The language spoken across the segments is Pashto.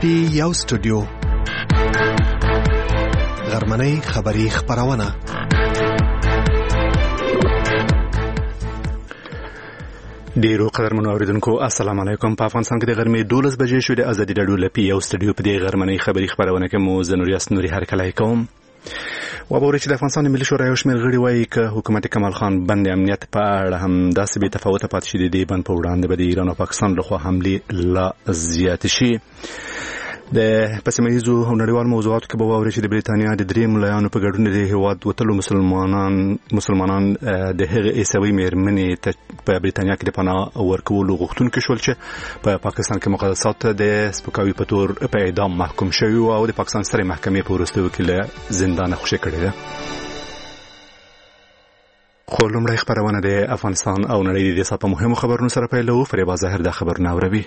یو سټوډیو غرمنۍ خبری خبرونه ډیرو قدرمنو اوریدونکو السلام علیکم. په افغانستان کې د غرمې 12 بجې شوې د ازادي رادیو لپاره یو سټوډیو په دې غرمنۍ خبری خبرونه کې مو زنوریاس نوري هرکلای کوم. وبوري چې د افغانستان ملي شورا یو شمېر غړي وایي چې حکومت کمال خان بند امنیت په اړه هم داسې بې تفاوته پاتې شي د بند په وړاندې به د ایران او پاکستان لخوا حملې لا زیات شي. د پسمهیزو او نړیوال موضوعاتو کې به ووري چې د بریتانیا د درې ملایانو په ګډون د هیواد وتلو مسلمانان د هغه عیسوي مېرمنې ته په بریتانیا کې د پناه ورکولو غوښتونکي شول چې په پاکستان کې مقدسات د سپکاوي په تور په اعدام محکوم شوی او د پاکستان سترې محکمې په وروستیو کې له زندانه خوشي کړی ده. خو لومړی خبرونه د افغانستان او نړۍ د سات په مهمو خبرونو سره پیلو. فریبا ظاهر د خبرونه اوروي.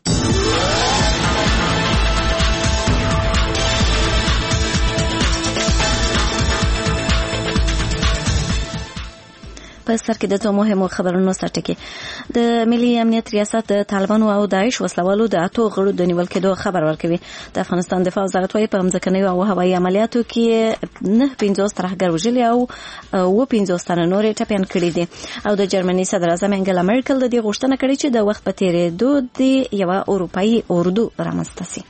په سر کې د تو مهمو خبرونو سرټکی د ملي امنیت ریاست د طالبانو او داعش وسلوالو د اتو غړو د نیول کېدو خبر ورکوي. د افغانستان دفاع وزارت وايي په ځمکنیو او هوایي عملیاتو کې 950 ترهګر وژلي او 15 تنه نور ټپيان کړي دي او د جرمني صدر اعظم انګلا مرکل د دې غوښتنه کړې چې د وخت په تیریدو د یو اروپאי اردو رامنځته شي.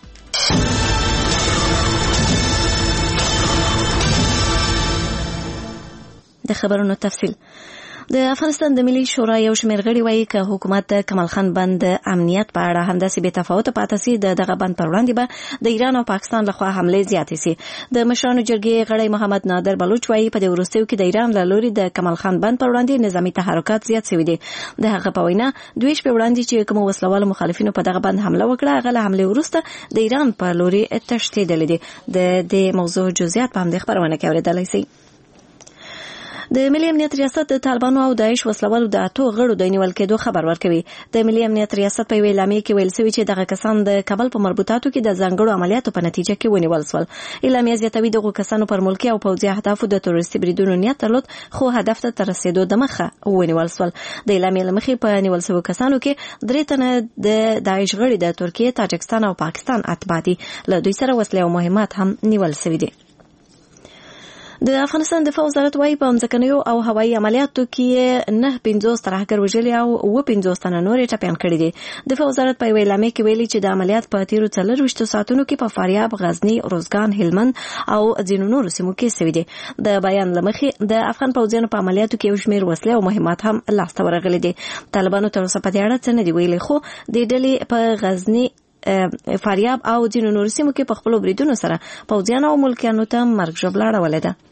د خبرونو تفصیل. د افغانستان د ملي شورا یو شمېر غړي وایي چې حکومت کمال خان بند امنیت په اړه همداسې بې تفاوته پاتې سي دغه بند پر وړاندې به د ایران او پاکستان لخوا حملې زیاتې سي. د مشرانو جرګې غړي محمد نادر بلوچ وایي په دې وروستیو کې د ایران له لوري د کمال خان بند پر وړاندې نظامی تحرکات زیات شوي دي. د هغه په وینا دوی شپې وړاندې چې کوم وسلوال مخالفینو په دغه بند حمله وکړه هغه له حملې وروسته د ایران په لوري تشدید دي. د دې موضوع جزئیات په همدې خبرونه کې اوریدلای شئ. د ملي امنیت ریاست د طالبانو او داعش وسلوالو د اتو غړو د نیول کېدو خبر ورکوي. د ملي امنیت ریاست په اعلامیه کې ویل شوی چې دغه کسان د کابل په مربوطاتو کې د ځانګړو عملیاتو په نتیجه کې ونیول شول. اعلامیه زیاتوي دغه کسانو پر ملکي او پوځي اهدافو د تروریستي بریدونو نیت درلود خو هدف ته تر رسیدو د مخه ونیول شول. د اعلامیه لمخې په نیول شوی کسانو کې 3 تنه د داعش غړي د ترکیه، تاجکستان او پاکستان اتباع دي. له دوی سره وسلې او مهمات هم نیول شوي دي. د افغانستان دفاع وزارت وايي په ځمکنیو او هوایي عملیاتو کې 950 ترهګر وژلي او 15 تنه نور ټپيان کړي دي. دفاع وزارت په اعلامیه کې ویلي چې د عملیات په تیرو 24 ساعتونو کې په فاریاب، غزنی، روزګان، هلمند او ځینو نورو سیمو کې شوي دي. د بیان لمخې د افغان پوځیانو په عملیاتو کې یو شمېر وسلې او مهمات هم لاسته ورغلي دي. طالبانو تر اوسه په دې اړه څه نه دی ویلي خو د ډلې په غزنی، فاریاب او ځینو نورو سیمو کې په خپل بریدونو سره پوځیانو او ملکیانو ته مرګ ژوبله اړولې ده.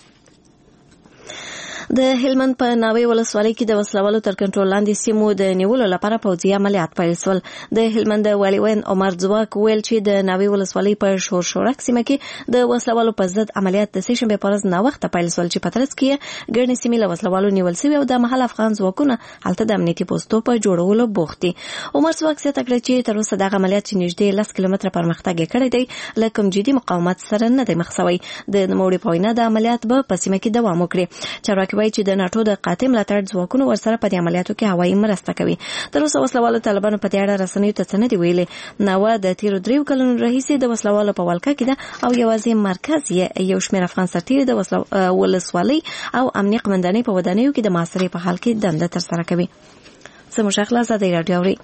د هلمند په ناوې ولسوالۍ کې د وسلوالو تر کنټرول لاندې سیمو د نیولو لپاره پوځي عملیات پیل شول. د هلمند والي وین عمر ځواک ویل چې د ناوې ولسوالۍ په شورشورک سیمه کې د وسلوالو په ضد عملیات د سې شنبې په ورځ ناوخته پیل شول چې په ترڅ کې ګڼې سیمې له وسلوالو نیول شوي او د محل افغان ځواکونه هلته د امنیتي پوستو په جوړولو بوخت دي. عمر ځواک زیاته کړه چې تر اوسه دغه عملیات چې نږدې 10 کیلومتره پرمختګ کړی دی له کوم جدي مقاومت سره نه دی مخ شوی. د نوموړي په وینا د عملیات به په سیمه کې دوام وکړي. چارواکي وایي چې د ناټو د قاطع ملاتړ ځواکونو ورسره په دې عملیاتو کې هوایي مرسته کوي. تر اوسه وسلوالو طالبانو په دې اړه رسنیو ته څه نه دي ویلي. ناوه د تیرو 3 کلونو راهیسې د وسلوالو په ولکه کې ده او یوازې مرکز یې یو شمېر افغان سرتیري د ولسوالۍ او امنیه قمندانۍ په ودانیو کې د محاصرې په حال کې دنده ترسره کوي. زموږ خلاص ازادي رادیو اوري.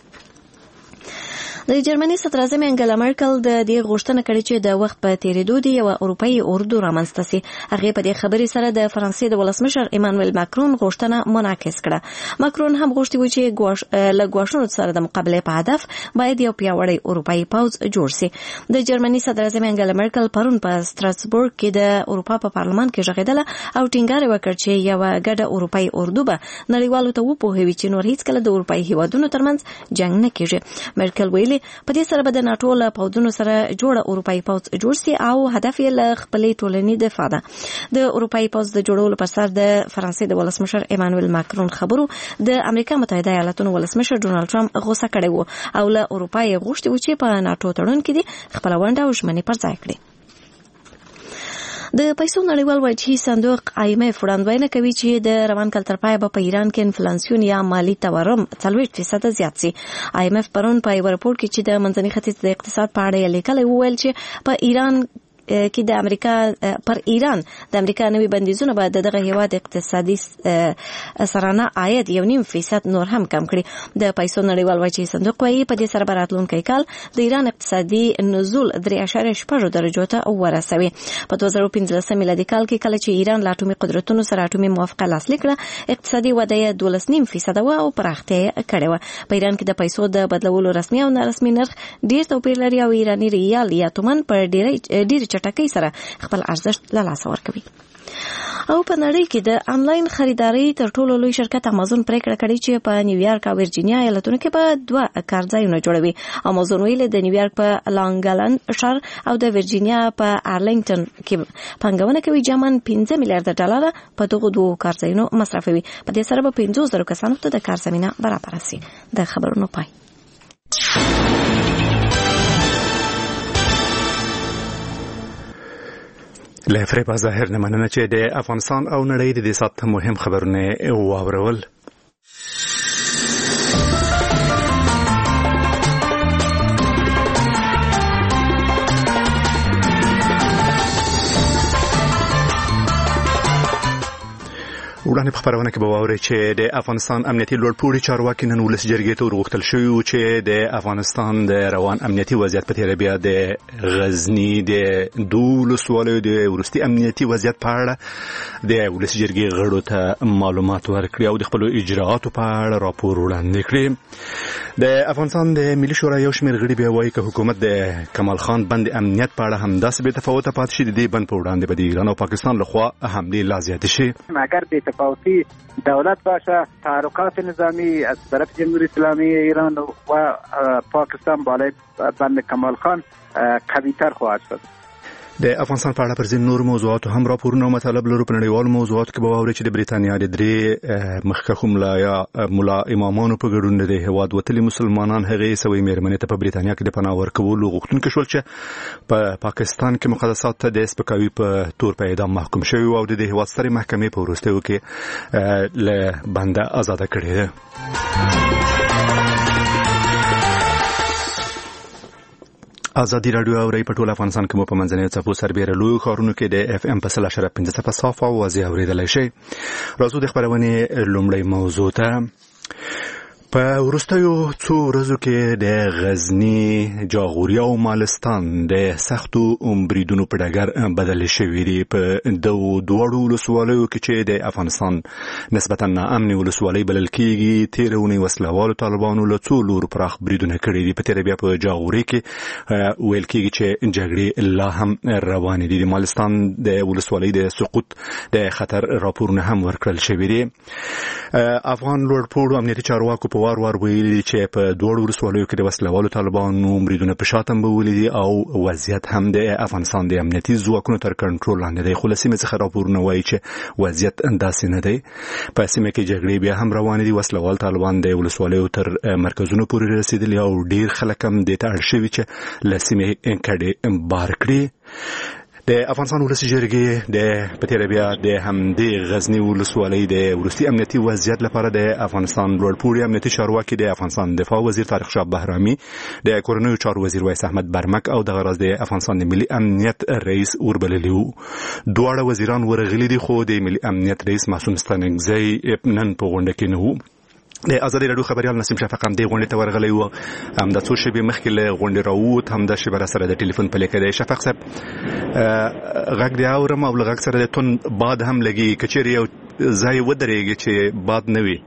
د جرمني صدر اعظم انګلا مرکل د دې غوښتنه کړې چې د وخت په تیریدو دی یو اروپאי اردو رامنځته شي. هغه په دې خبرې سره د فرانسې د ولسمشر ایمانوئل ماکرون غوښتنه منعکس کړه. ماکرون هم غوښتي و چې له ګواښونو سره د مقابله په هدف باید یو پیاوړی اروپאי پوځ جوړ شي. د جرمني صدر اعظم انګلا مرکل پرون په ستراسبورګ کې د اروپا په پارلمان کې ژغېدله او ټینګار وکړ چې یو ګډه اروپאי اردو به نړیوالو ته وپوهوي چې نور هیڅ کله د اروپאי هیوادونو ترمنځ جنگ نه کیږي. مرکل ویلي په دې سره به د ناټو له پوځونو سره جوړه اروپאי پوځ جوړ شي او هدف یې له خپلې ټولنې دفاع ده. د اروپאי پوځ د جوړولو پر سر د فرانسې د ولسمشر ایمانوئل ماکرون خبرو د امریکا متحده ایالاتونو ولسمشر ډونالد ټرمپ غوسه کړی و او له اروپا یې غوښتي و چې په ناټو تړون کې دي خپل ونډه او ژمنې پر ځای کړي. د پیسو نړیوال وجهي صندوق IMF وړاندوینه کوي چې د روان کال تر پایه په ایران کې انفلاسیون یا مالی تورم 40% زیات شي. IMF پرون په یو راپور کې چې د منځني ختیځ د اقتصاد په اړه لیکلی وویل چې په ایران کې د امریکا پر ایران د امریکا نوي بندیزونه به دغه هیواد اقتصادي سرانه عاید 1.5% نور هم کم کړي. د پیسو نړیوال وجهي صندوق وايي په دې سره به راتلونکی کال د ایران اقتصادي نزول 3.6 درجو ته ورسوي. په 2015 میلادي کال کې کله چې ایران له اټومي قدرتونو سره اټومي موافقه لاسلیک کړه اقتصادي وده یې 12.5% او پراختیا کړې وه. په ایران کې د پیسو د بدلولو رسمي او نارسمي نرخ ډیر توپیر لري او ایراني ریال یا تومن پر ډیر چټکۍ سره خپل ارزښت له لاسه ورکوي. او په نړۍ کې د انلاین خریداري تر ټولو لوی شرکت امازون پریکړه کړې چې په نیویارک او ورجینیا ایالتونو کې به 2 کارځایونه جوړوي. امازون ویل د نیویارک په لانګلند ښار او د ورجینیا په ارلینګټن کې پانګونه کوي جمعاً $15 میلیارډ په دغه 2 کارځایونو مصرفوي. په دې سره به 50,000 کسانو ته د کار زمینه برابر شي. د خبرونو پای. له فریبا ظاهر نه مننه چې د افغانستان او نړۍ د دې سات مهم خبرونه واورول. وړاندې په خبرونه کې به واورئ چې د افغانستان امنیتي لوړپوړي چارواکي نن ولس جرګې ته ورغوښتل شوي وو چې د افغانستان د روان امنیتي وضعیت په تېره بیا د غزني د 2 ولسوالیو د وروستي امنیتي وضعیت په اړه د ولس جرګې غړو ته معلومات ورکړي او د خپلو اجراعاتو په اړه راپور وړاندې کړي. د افغانستان د ملي شورا یو شمېر غړي بیا وایي که حکومت د کمال خان بند امنیت په اړه همداسې بې تفاوته پاتې شي د دې بند په وړاندې به د ایران او پاکستان لخوا حملې لا زیاتې شي. اگر تفاوتی دولت باشه تحرکات نظامی از طرف جمهوری اسلامی ایران و پاکستان بالای بند کمال خان قوی‌تر خواهد شد. د افغانستان په اړه پر ځینو نور موضوعاتو هم راپورونه او مطالب لرو. په نړیوالو موضوعاتو کې به واورئ چې د بریتانیا د 3 مخکښو ملا امامانو په ګډون د هیواد وتلي مسلمانان هغې سوي مېرمنې ته په بریتانیا کې د پناه ورکولو غوښتونکي شول چې په پاکستان کې مقدسات ته د سپکاوي په تور په اعدام محکوم شوي او د هیواد سترې محکمې په وروستیو کې له بنده آزاده کړې ده. ازادي رادیو او ری په ټول افغانستان کې مو په منځنۍ څپو سربېره لوی ښارونو کې د FM په 0.5 څخه صاف او واضح اورېدلی شي. راځو د خبرونې لومړی موضوع ته. په وروستیو څو ورځو کې د غزني، جاغوري او مالستان د سختو بریدونو په ډګر بدل شوي دي. په دواړو ولسوالیو کې چې د افغانستان نسبتا ناامنې ولسوالۍ بلل کېږي تېره اونۍ وسلوالو طالبانو له څو لورو پراخ بریدونه کړي دي. په تېره بیا په جاغوري کې ویل کېږي چې جګړې لا هم روانې دي. د مالستان د ولسوالۍ د سقوط د خطر راپورونه هم ورکړل شوي دي. افغان لوړپوړو امنیتي چارواکو په وار ویلي چې په دوړو ولسوالیو کې د وسلوالو طالبانو بریدونه په شا تنبولي دي او وضعیت هم د افغانستان د امنیتي ځواکونو تر کنټرول لاندې دی. خو له سیمې څخه راپورونه وایي چې وضعیت داسې نه دی. په سیمه کې جګړې بیا هم روانې دي. وسلوال طالبان د ولسوالیو تر مرکزونو پورې رسېدلي او ډیر خلک هم دې ته اړ شوي چې له سیمې کډې بار کړي. د افغانستان ولس جرګې د په تېره بیا د همدې غزني ولسوالۍ د وروستي امنیتي وضعیت لپاره د افغانستان لوړپوړي امنیتي چارواکي د افغانستان دفاع وزیر طارق شاه بهرامي، د کورنیو چارو وزیر ویس احمد برمک او دغه راز د افغانستان د ملي امنیت رئیس وربللي وو. دواړه وزیران ورغلي دي خو د ملي امنیت رئیس معصوم ستانکزی نن په غونډه کې نه وو. د ازادي رادیو خبريال نسیم شفق هم د غونډې ته ورغلی و. هم د څو شېبې مخکې له غونډې راووت، هم د شېبه سره د ټلیفون په لیکه دی. شفق صاحب غږ دی اورم او له غږ سره د تون باد هم لګي. که چېرې یو ځای ودرېږي چې باد نه وي.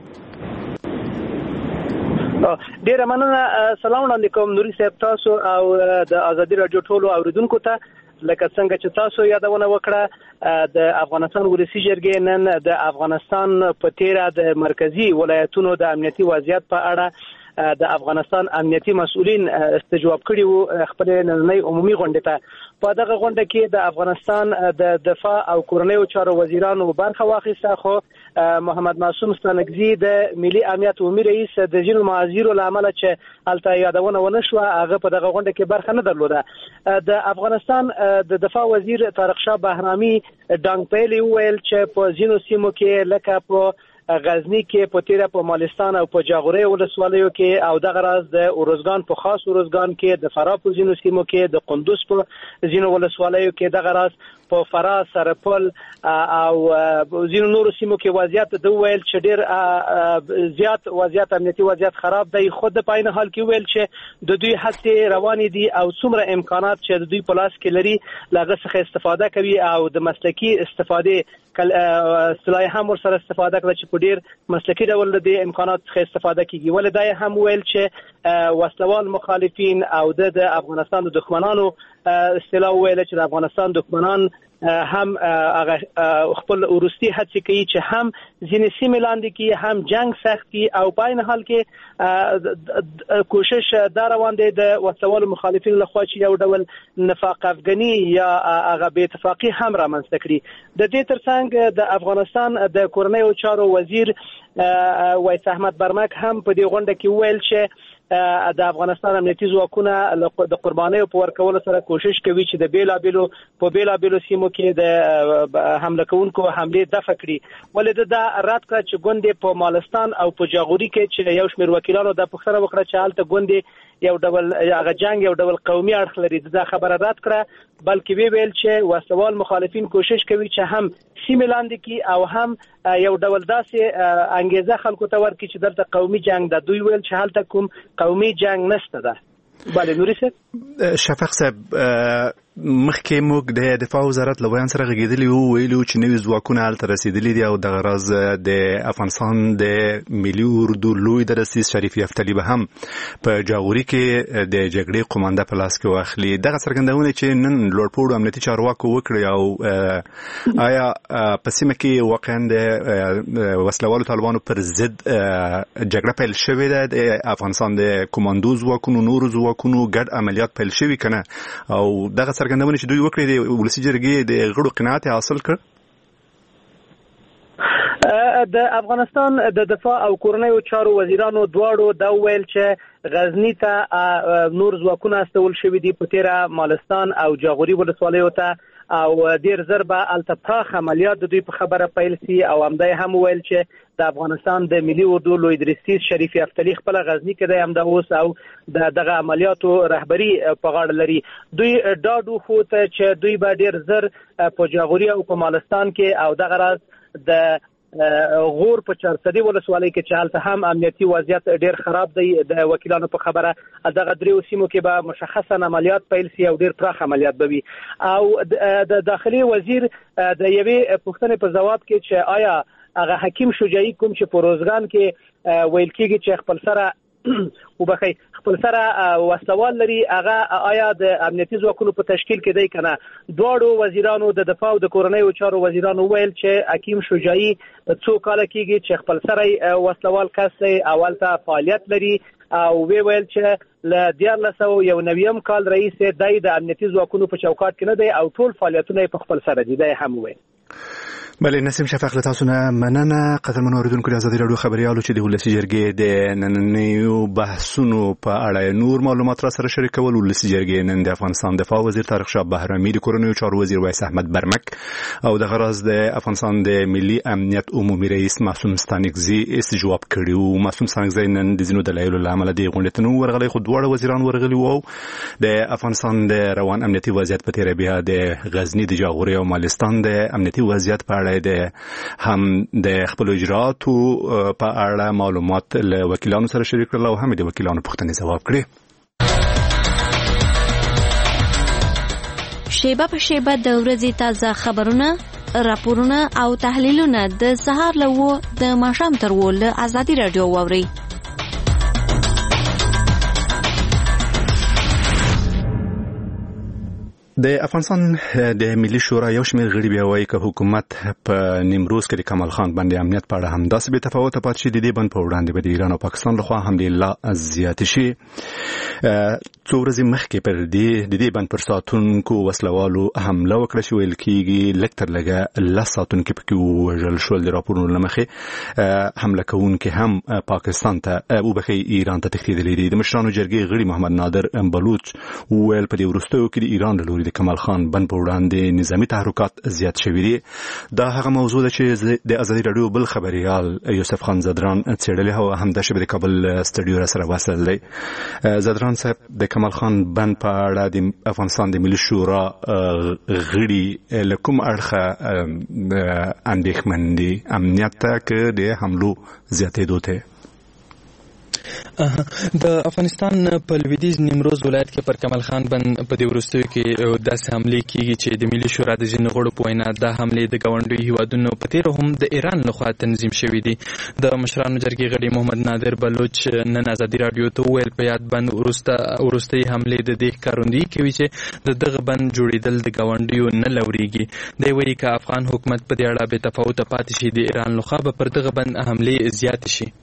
ډیره مننه. سلام وړاندې کوم نوري صاحب تاسو او د ازادي رادیو ټولو اوریدونکو ته. لکه څنګه چې تاسو یادونه وکړه، د افغانستان ولسی جرګې نن د افغانستان په تیره د مرکزی ولایتونو د امنیتي وضعیت په اړه د افغانستان امنیتي مسؤلین استجواب کړي وو خپل نننۍ عمومي غونډه ته. په دغه غونډه کې د افغانستان د دفاع او کورنیو چارو وزیرانو برخه واخیسته، خو محمد معصوم ستانکزي د ملي امنیت عمومي رئیس د ځینو معاذیرو له امله چې هلته یادونه ونه شوه هغه په دغه غونډه کې برخه نه درلوده. د افغانستان د دفاع وزیر طارق شاه بهرامي ډانګ پیلي وویل چې په ځینو سیمو کې لکه په غزنی کې په تیره په مالستان او په جاغوري ولسوالیو کې او دغه راز د اورزګان په خاص اورزګان کې د فراه په ځینو سیمو کې د قندوز په ځینو ولسوالیو کې دغه راز په فراه سرپل او ځینو نورو سیمو کې وضعیت د ویل چې ډیر زیات وضعیت امنیتي وضعیت خراب دی. خود په عین حال کې ویل چې د دوی هڅې روانې دي او څومره امکانات چې د دوی په لاس کې لري لغه څخه استفاده کوي او د مسلکي استفاده اصطلاحي هم ورسره استفاده کوي چې په ډیر مسلکي ډول د امکانات څخه استفاده کوي. ولدای هم ویل چې وسلوال مخالفین او د افغانستان د دښمنانو اصطلاح ویل چې د افغانستان دښمنان هم خپل ورستي هڅې کوي چې هم ځینې سیمې لاندې کې هم جنگ سختي او په عین حال کې کوشش دا روان دی د وسلوال مخالفین لخوا چې یو ډول نفاق افغاني یا هغه بې اتفاقي هم رامنځته کړي. د دې ترڅنګ د افغانستان د کورنیو چارو وزیر وایس احمد برمک هم په دې غونډه کې ویل چې د افغانستان امنیتي ځواکونه د قربانیو په ورکولو سره کوشش کوي چې د بیلابیلو سیمو کې د حمله کوونکو حمله دفع کړي. ولې دا رات کړ چې ګوندې په مالستان او په جاغوري کې چې یو شمېر وکیلانو د پښتنه وکړه چې حالت ګوندې یو ډول هغه جنگ یو ډول قومي اړخ لري. دا خبره رات کړه بلکې ویل چې وسوال مخالفین کوشش کوي چې هم سیمه لاندې کې او هم یو ډول داسې انګیزه خلکو ته ورکړي چې دلته قومي جنگ د دوی ویل چې حالت کوم قومي جنگ نشته ده. بله نوري صاحب شفق صاحب مخکې موږ د دفاع وزارت له ویان سره غږېدلي وو ویلو چې نوي ځواکونه هلته رسېدلي دي او دغه راز د افغانستان د ملي اردو لوی درسیز شریف یفتلي به هم په جاغوري کې د جګړې قومانده په لاس کې واخلي. دغه څرګندونه چې نن لوړپوړو امنیتي چارواکو وکړي او آیا په سیمه کې واقعا د وسلوالو طالبانو پر ضد جګړه پیل شوې ده د افغانستان د کماندو ځواکونو نورو ځواکونو ګډ عملیات پیل شوي کنه او دغه څرګندونه چې دوی وکړي د ولسي جرګې د غړو قناعت حاصل کړ؟ د افغانستان د دفاع او کورنیو چارو وزیرانو دواړو دا ویل چې غزنی ته نور ځواکونه استول شوي دي په تیره مالستان او جاغوري ولسوالیو ته او ډیر زر به هلته پراخ عملیات د دوی په خبره پیل سي او همدای هم ویل چې د افغانستان د ملي اردو لوی درسیز شریف یفتلي خپل غزنی کې د همدا اوس او دغه عملیاتو رهبری په غاړه لري. دوی ډاډ خو ته چې دوی به ډیر زر په جاغوري او په مالستان کې او دغه راز د غور په چارسدي ولسوالۍ کې چې هلته هم امنیتي وضعیت ډیر خراب دی د وکیلانو په خبره دغه دریو سیمو کې به مشخصا عملیات پیل سي او ډیر پراخ عملیات به وي. او د داخلي وزیر د یوې پوښتنې په ځواب کې چې آیا هغه حکیم شجاعي کوم چې په روزګان کې ویل کېږي چې خپل سره وبخي خپل سره وسلوال لري هغه آیا د امنیتي ځواکونو په تشکیل کې دی کنه؟ دواړو وزیرانو د دفاع او د کورنیو چارو وزیرانو ویل چې حکیم شجاعي څو کال کېږي چې خپل سره وسلوال کس دی اولته فعالیت لري او ویل چې ل 1990 کال رئیس دی د امنیتي ځواکونو په چوکاټ کې نه دی او ټول فعالیتونه په خپل سره دي. دی هم ویل. بله نسیم شفق له تاسو نه مننه. قدرمنو اوریدونکو د ازادي راډیو خبريالو چې د ولسي جرګې د نننیو بحثونو په اړه نور معلومات را سره شریکول. ولسي جرګې نن د افغانستان دفاع وزیر طارق شاه بهرامي د کورنیو چارو وزیر وایس احمد برمک او د غراز د افغانستان د ملي امنیت عمومي رئیس معصوم ستانکزي استجواب کړي. معصوم ستانکزي نن د ځینو دلایلو له امله د غونډې ته ورغلي خو دواړه وزیران ورغلي وو. د افغانستان د روان امنیتي وضعیت په تیره بیا د غزنی د جاغوري او مالستان د امنیتي وضعیت په اړه هم د خپل اجراتو په اړه معلومات له وکیلانو سره شریک کړل او هم د وکیلانو پوښتنې ځواب کړې. شیبه په شیبه د ورځې تازه خبرونه، راپورونه او تحلیلونه د سهار له و د ماښام تر و له ازادي راډیو واوري. د افغانستان د ملي شورا یو شمېر غړي بیا وایي چې حکومت په نیمروز کې د کمال خان بند امنیت په اړه همداسې بې تفاوته پاتې شي. د دې بند په وړاندې به د ایران او پاکستان لخوا حملې لا زیاتې شي. څو ورځې مخکې پر دې بند پر ساتونکو وسلوالو حمله وکړه چې ویل کېږي لږ تر لږه 10 ساتونکي پکې ووژل شول. د راپورونو له مخې حمله کوونکي هم پاکستان ته ایران ته تښتېدلي دي. د مشرانو جرګې غړي محمد نادر بلوچ وویل په دې وروستیو کې د ایران له لوري د کمال خان بند په وړاندې نظامی تحرکات زیات شوي دي. دا هغه موضوع ده چې د ازادي راډیو بل خبريال یوسف خان زدران څېړلې او همداشې به د کابل سټډیو سره وصل دی. زدران صاحب د کمال خان بند په اړه د افغانستان د ملي شورا غړي له کوم اړخه اندېښمن دي امنیت ته که د حملو زیاتېدو ته؟ د افغانستان په لویدیځ نیمروز ولایت کې پر کمال خان بند په دې وروستیو کې داسې حملې کیږي چې د ملي شورا د ځینو غړو په وینا دا حملې د ګاونډیو هیوادونو په تېره هم د ایران لخوا تنظیم شوي دي. د مشرانو جرګې غړي محمد نادر بلوچ نن ازادي راډیو ته وویل په یاد بند وروستۍ حملې د دې ښکارندویي کوي چې د دغه بند جوړېدل د ګاونډیو نه لورېږي. دی وایي که افغان حکومت په دې اړه بې تفاوته پاتې شي د ایران لخوا به پر دغه بند حملې زیاتې شي.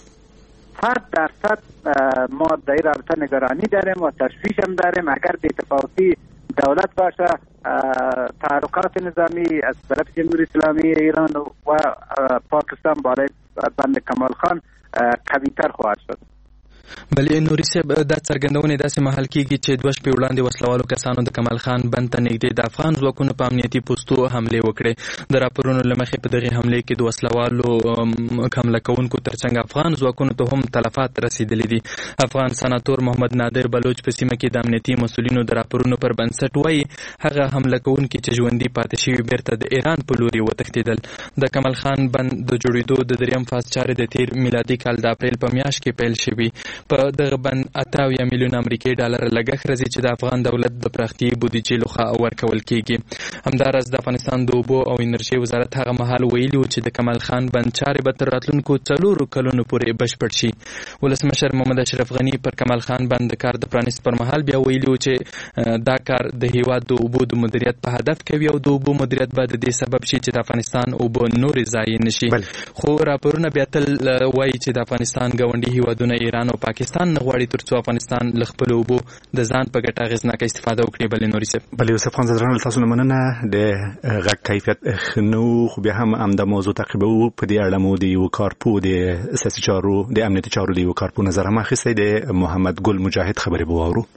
100% ما در این رابطه نگرانی داریم و تشویش هم داریم. اگر بی‌تفاوتی دولت باشه تحرکات نظامی از طرف جمهوری اسلامی ایران و پاکستان برای بند کمال خان قوی‌تر خواهد شد. بلې نوري صاحب دا څرګندونې داسې مهال کېږي چې 2 شپې وړاندې وسلوالو کسانو د کمال خان بند ته نږدې د افغان ځواکونو په امنیتي پوستو حملې وکړې. د راپورونو له مخې په دغې حملې کې د وسلوالو حمله کوونکو ترڅنګ افغان ځواکونو ته هم تلفات رسېدلي دي. افغان سناتور محمد نادر بلوچ په سیمه کې د امنیتي مسؤلینو د راپورونو پر بنسټ وایي هغه حمله کوونکي چې ژوندي پاتې شوي بیرته د ایران په لوري وتښتېدل. د کمال خان بند د جوړېدو د 3م فاز چارې د تیر میلادي کال د اپریل په میاشت کې پیل شوي. په دغه بند 88 میلیون امریکایي ډالر لګښت راځي چې د افغان دولت د پراختیایي بودیجې لخوا ورکول کیږي. همداراز د افغانستان د اوبو او انرژۍ وزارت هغه مهال ویلي و چې د کمال خان بند چارې به تر راتلونکو 4 کلونو پورې بشپړ شي. ولسمشر محمد اشرف غني پر کمال خان بند د کار د پرانیست پر مهال بیا ویلي و چې دا کار د هیواد د اوبو د مدیریت په هدف کوي او د اوبو مدیریت به د دې سبب شي چې د افغانستان اوبو نورې ضایع نشي. خو راپورونه بیا تل وایي چې د افغانستان ګاونډي هیوادونه ایران او پاکستان نه غواړي ترڅو افغانستان له خپلو اوبو د ځان په ګټه اغېزناکه استفاده وکړي. بلې نوري صاحب بلې یوسف خان زدران تاسو نه مننه. د غږ کیفیت ښه خو بیا هم همدا موضوع تعقیبوو. په دې اړه مو د یو کارپو د سیاسي چارو د امنیتي چارو د یو کارپو نظر هم اخیستی. د محمد ګل مجاهد خبرې به واورو.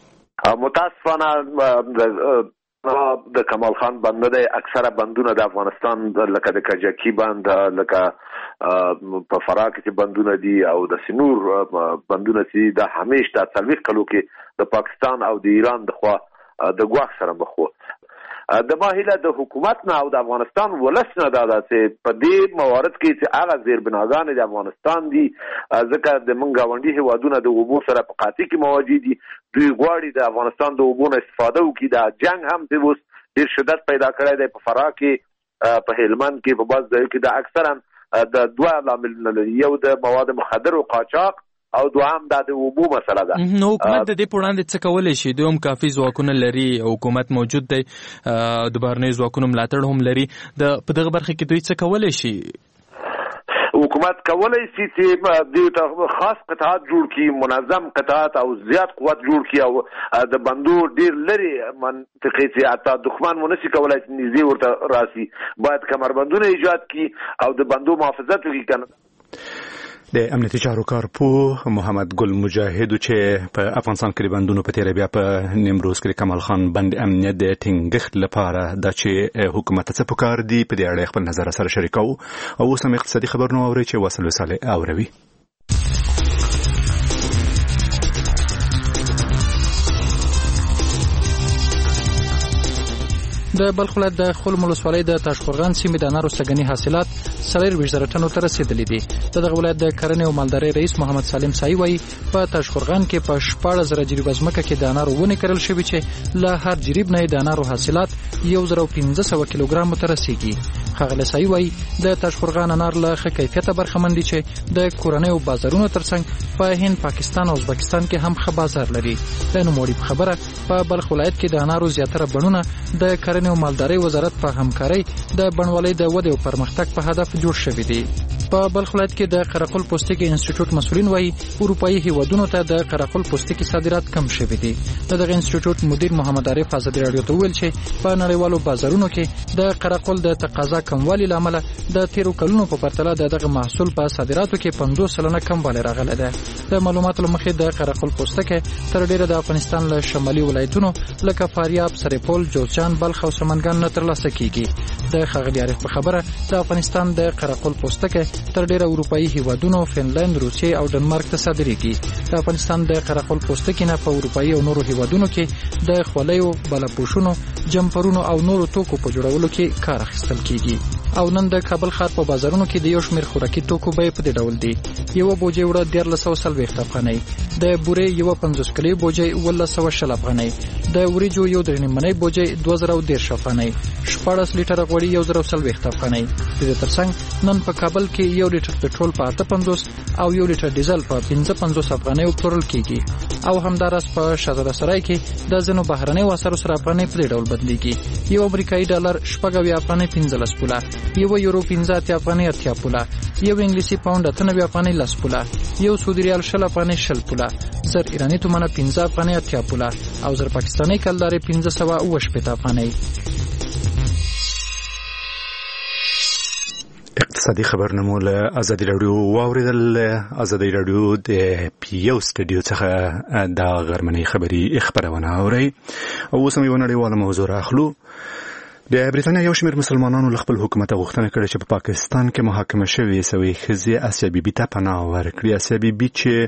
متاسفانه د کمال خان بند د اکثره بندونه د افغانستان لکه د کجکی بند لکه په فراه کې بندونه دي او د سنور بندونه چې د همیش د 40 کلو کې د پاکستان او د ایران د خوا د ګواښ سره مخ وو. د ماهله د حکومت نه او د افغانستان ولس نه دا چې په دې موارد کې چې هغه زیربناګان د افغانستان دي ځکه د منګ غونډي هوادونه د اوبو سره په قاطع کې موجود دي. دوی غواړي د افغانستان د اوبو نه استفاده وکړي. دا جنگ هم د اوس ډیر شدت پیدا کړی دی. په فراه کې په هلمند کې په بعض ځایو کې د اکثرا د دوه لاملونه لري. یو د مواد مخدر او قاچاق او دوام د اوبو مسله ده. نو حکومت د دې په وړاندې څه کولی شي؟ دوی هم کافي ځواکونه لري، حکومت موجود دی، د بهرنیو ځواکونو ملاتړ هم لري. په دغه برخه کې دوی څه کولی شي؟ حکومت کولی شي چې دوی ته خاص قطعات جوړ کړي، منظم قطعات او زیات قوت جوړ کړي او د بندو ډیر لري منطقې چې حتی دښمن ونشي کولی چې نږدې ورته راسي. باید کمربندونه ایجاد کړي او د بندو محافظت وکړي. کنه د امنیتي چارو کارپو محمد ګل مجاهد چې په افغانستان کې بندونو په تیره بیا په نیمروز کې کمال خان بند امنیت د ټینګښت لپاره د چې حکومت څه پکار دی په دې اړه خپل نظر سره شریکو او اوس هم اقتصادي خبرونه اوري چې وصل وساله اوروي. د بلخ ولایت د خلم ولسوالۍ د تاشقرغان سیمې د انارو سګنی حاصلات 40 ټنو ته رسیدلي دي. دغه ولایت د کرنې او مالدارۍ رئیس محمد سالم سایي وایي په تاشقرغان کې په 14,000 جریب ځمکه کې د انارو ونې کرل شوي چې له هر جریب نه د انارو حاصلات 1500 کیلوګرام ته رسیږي. ښاغلی سایي وایي د تاشقرغان انار له ښه کیفیته برخمن دي چې د کورنیو بازارونو ترڅنګ په هند، پاکستان او ازبکستان کې هم ښه بازار لري. د نوموړي په خبره په بلخ ولایت کې د انارو زیاتره بڼونه د کرنې او مالدارۍ وزارت په همکارۍ د بڼوالۍ د ودې او پرمختګ په هدف جوړ شوي دي. په بلخ ولایت کې د قرقل پوستکي انسټیټیوټ مسؤلین وایي اروپایي هیوادونو ته د قرقل پوستکي صادرات کم شوي دي. دغه انسټیټیوټ مدیر محمد عارف ازادي رادیو ته ویل چې په نړیوالو بازارونو کې د قرقل د تقاضا کموالي لامل د تیرو کلونو په پرتله دغه محصول په صادراتو کې 50% کموالی راغلی دی. د معلوماتو له مخې د قرقل پوستکي تر ډیره د افغانستان له شمالي ولایتونو لکه فاریاب، سرپل، جوزجان، بلخ او سمنګان نه ترلاسه کیږي. د ښاغلي عارف په خبره د افغانستان د قرقل پوستکي تر ډیره اروپایي هیوادونو فنلند، روسیې او ډنمارک ته صادریږي. د افغانستان د قرقل پوستکي نه په اروپایي او نورو هیوادونو کې د خولیو، بلپوشونو، جمپرونو او نورو توکو په جوړولو کې کار اخیستل کیږي. او نن د کابل ښار په بازارونو کې د یو شمېر خوراکي توکو بیې په دې ډول دي: یوه بوجۍ وړه 1340 افغانۍ، د بورې یوه 50 کیلو بوجۍ 1210 افغانۍ، د وریجو یو 3 منۍ بوجۍ 2010 افغانۍ، 14 لیټره غوړي 1040 افغانۍ. د دې ترڅنګ نن په کابل کې 1 لیټر پټرول په 58 او 1 لیټر ډیزل په 55 افغانۍ پلورل کیږي. او همدارس په شهزاده سرای کې د ځینو بهرنیو اسعارو سره افغانۍ په دې ډول بدلیږي: یو امریکایي ډالر 90 افغانۍ 15 پوله، یو یورو 15 افغانۍ 80 پوله، یو انګلیسي پاوند 98 افغانۍ 10 پوله، یو سعودي ریال 20 افغانۍ 20 پوله، زر ایرانی تومانه 15 افغانۍ 80 پوله او زر پاکستاني کلدارې 1580 افغانۍ. اقتصادي خبرنامو له ازادي رادیو واوریدل. ازادي رادیو د پیو سټډیو څخه د غرمنۍ خبري خبرونه اوري او اوس هم یو نړیواله موضوع راخلو. د بریتانیا یو شمېر مسلمانانو له خپل حکومت غوښتنه کړې چې په پاکستان کې محاکمه شوې سوي ښځې آسیا بیبي ته پناه ورکړي. آسیا بیبي چې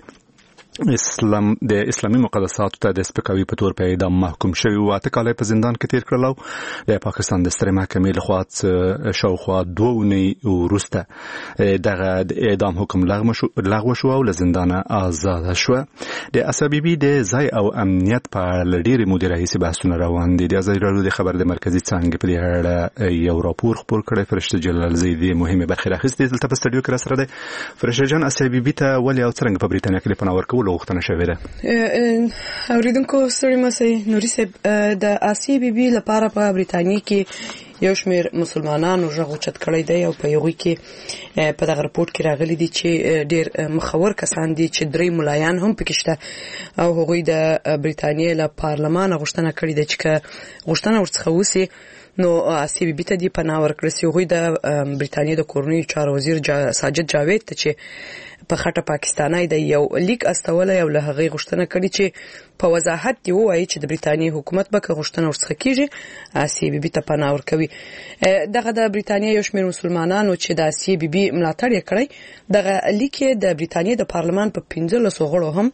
د اسلامي مقدساتو ته د سپکاوي په تور په اعدام محکوم شوی و، 8 کاله په زندان کې تیر کړل او د پاکستان د سترې محکمې لخوا شاوخوا 2 اونۍ وروسته دغه اعدام حکم لغوه شو او له زندانه آزاد شو. د آسیا بیبي د ځای او امنیت په اړه ډېرې مودې راهیسې بحثونه روان دي. د ازادي رادیو د خبر د مرکزي څانګې په دې اړه یو راپور خپور کړی. فرشته جلال زیدي مهمه برخه راخیستې دلته په سټډیو کې را سره ده. فرشته جان، آسیا بیبي ته ولې او څنګه په بریتانیا کې پناه ورکول غوښتنه شوې ده؟ اوریدونکو ستړي مسئ نوري صاحب، د آسیا بیبي لپاره په بریتانیا کې یو شمېر مسلمانانو غږ اوچت کړی دی او په یوه کې په دغه رپورټ کې راغلي دي چې ډېر مخور کسان دي چې 3 ملایان هم پکې شته او هغوی د بریتانیا له پارلمان غوښتنه کړې ده چې غوښتنه ورڅخه وسي نو آسیا بیبي ته دی پناه ورکړل سي. هغوی د بریتانیا د کورنیو چارو وزیر ساجد جاوید ته چې په خټه پاکستاني د یو لیک استولې او له هغې غوښتنه کړې چې په وضاحت دی وایي چې د بریتانیا حکومت به غوښتنه ورڅخه کیږي آسیا بیبي ته پناه ورکوي. دغه د بریتانیا یو شمېر مسلمانانو چې د آسیا بیبي ملاتړ یې کړی، دغه لیک د بریتانیا د پارلمان په 15 غړو هم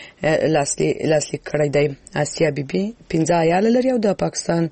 لاسلیک کړی دی. آسیا بیبي 15 عیال لري او د پاکستان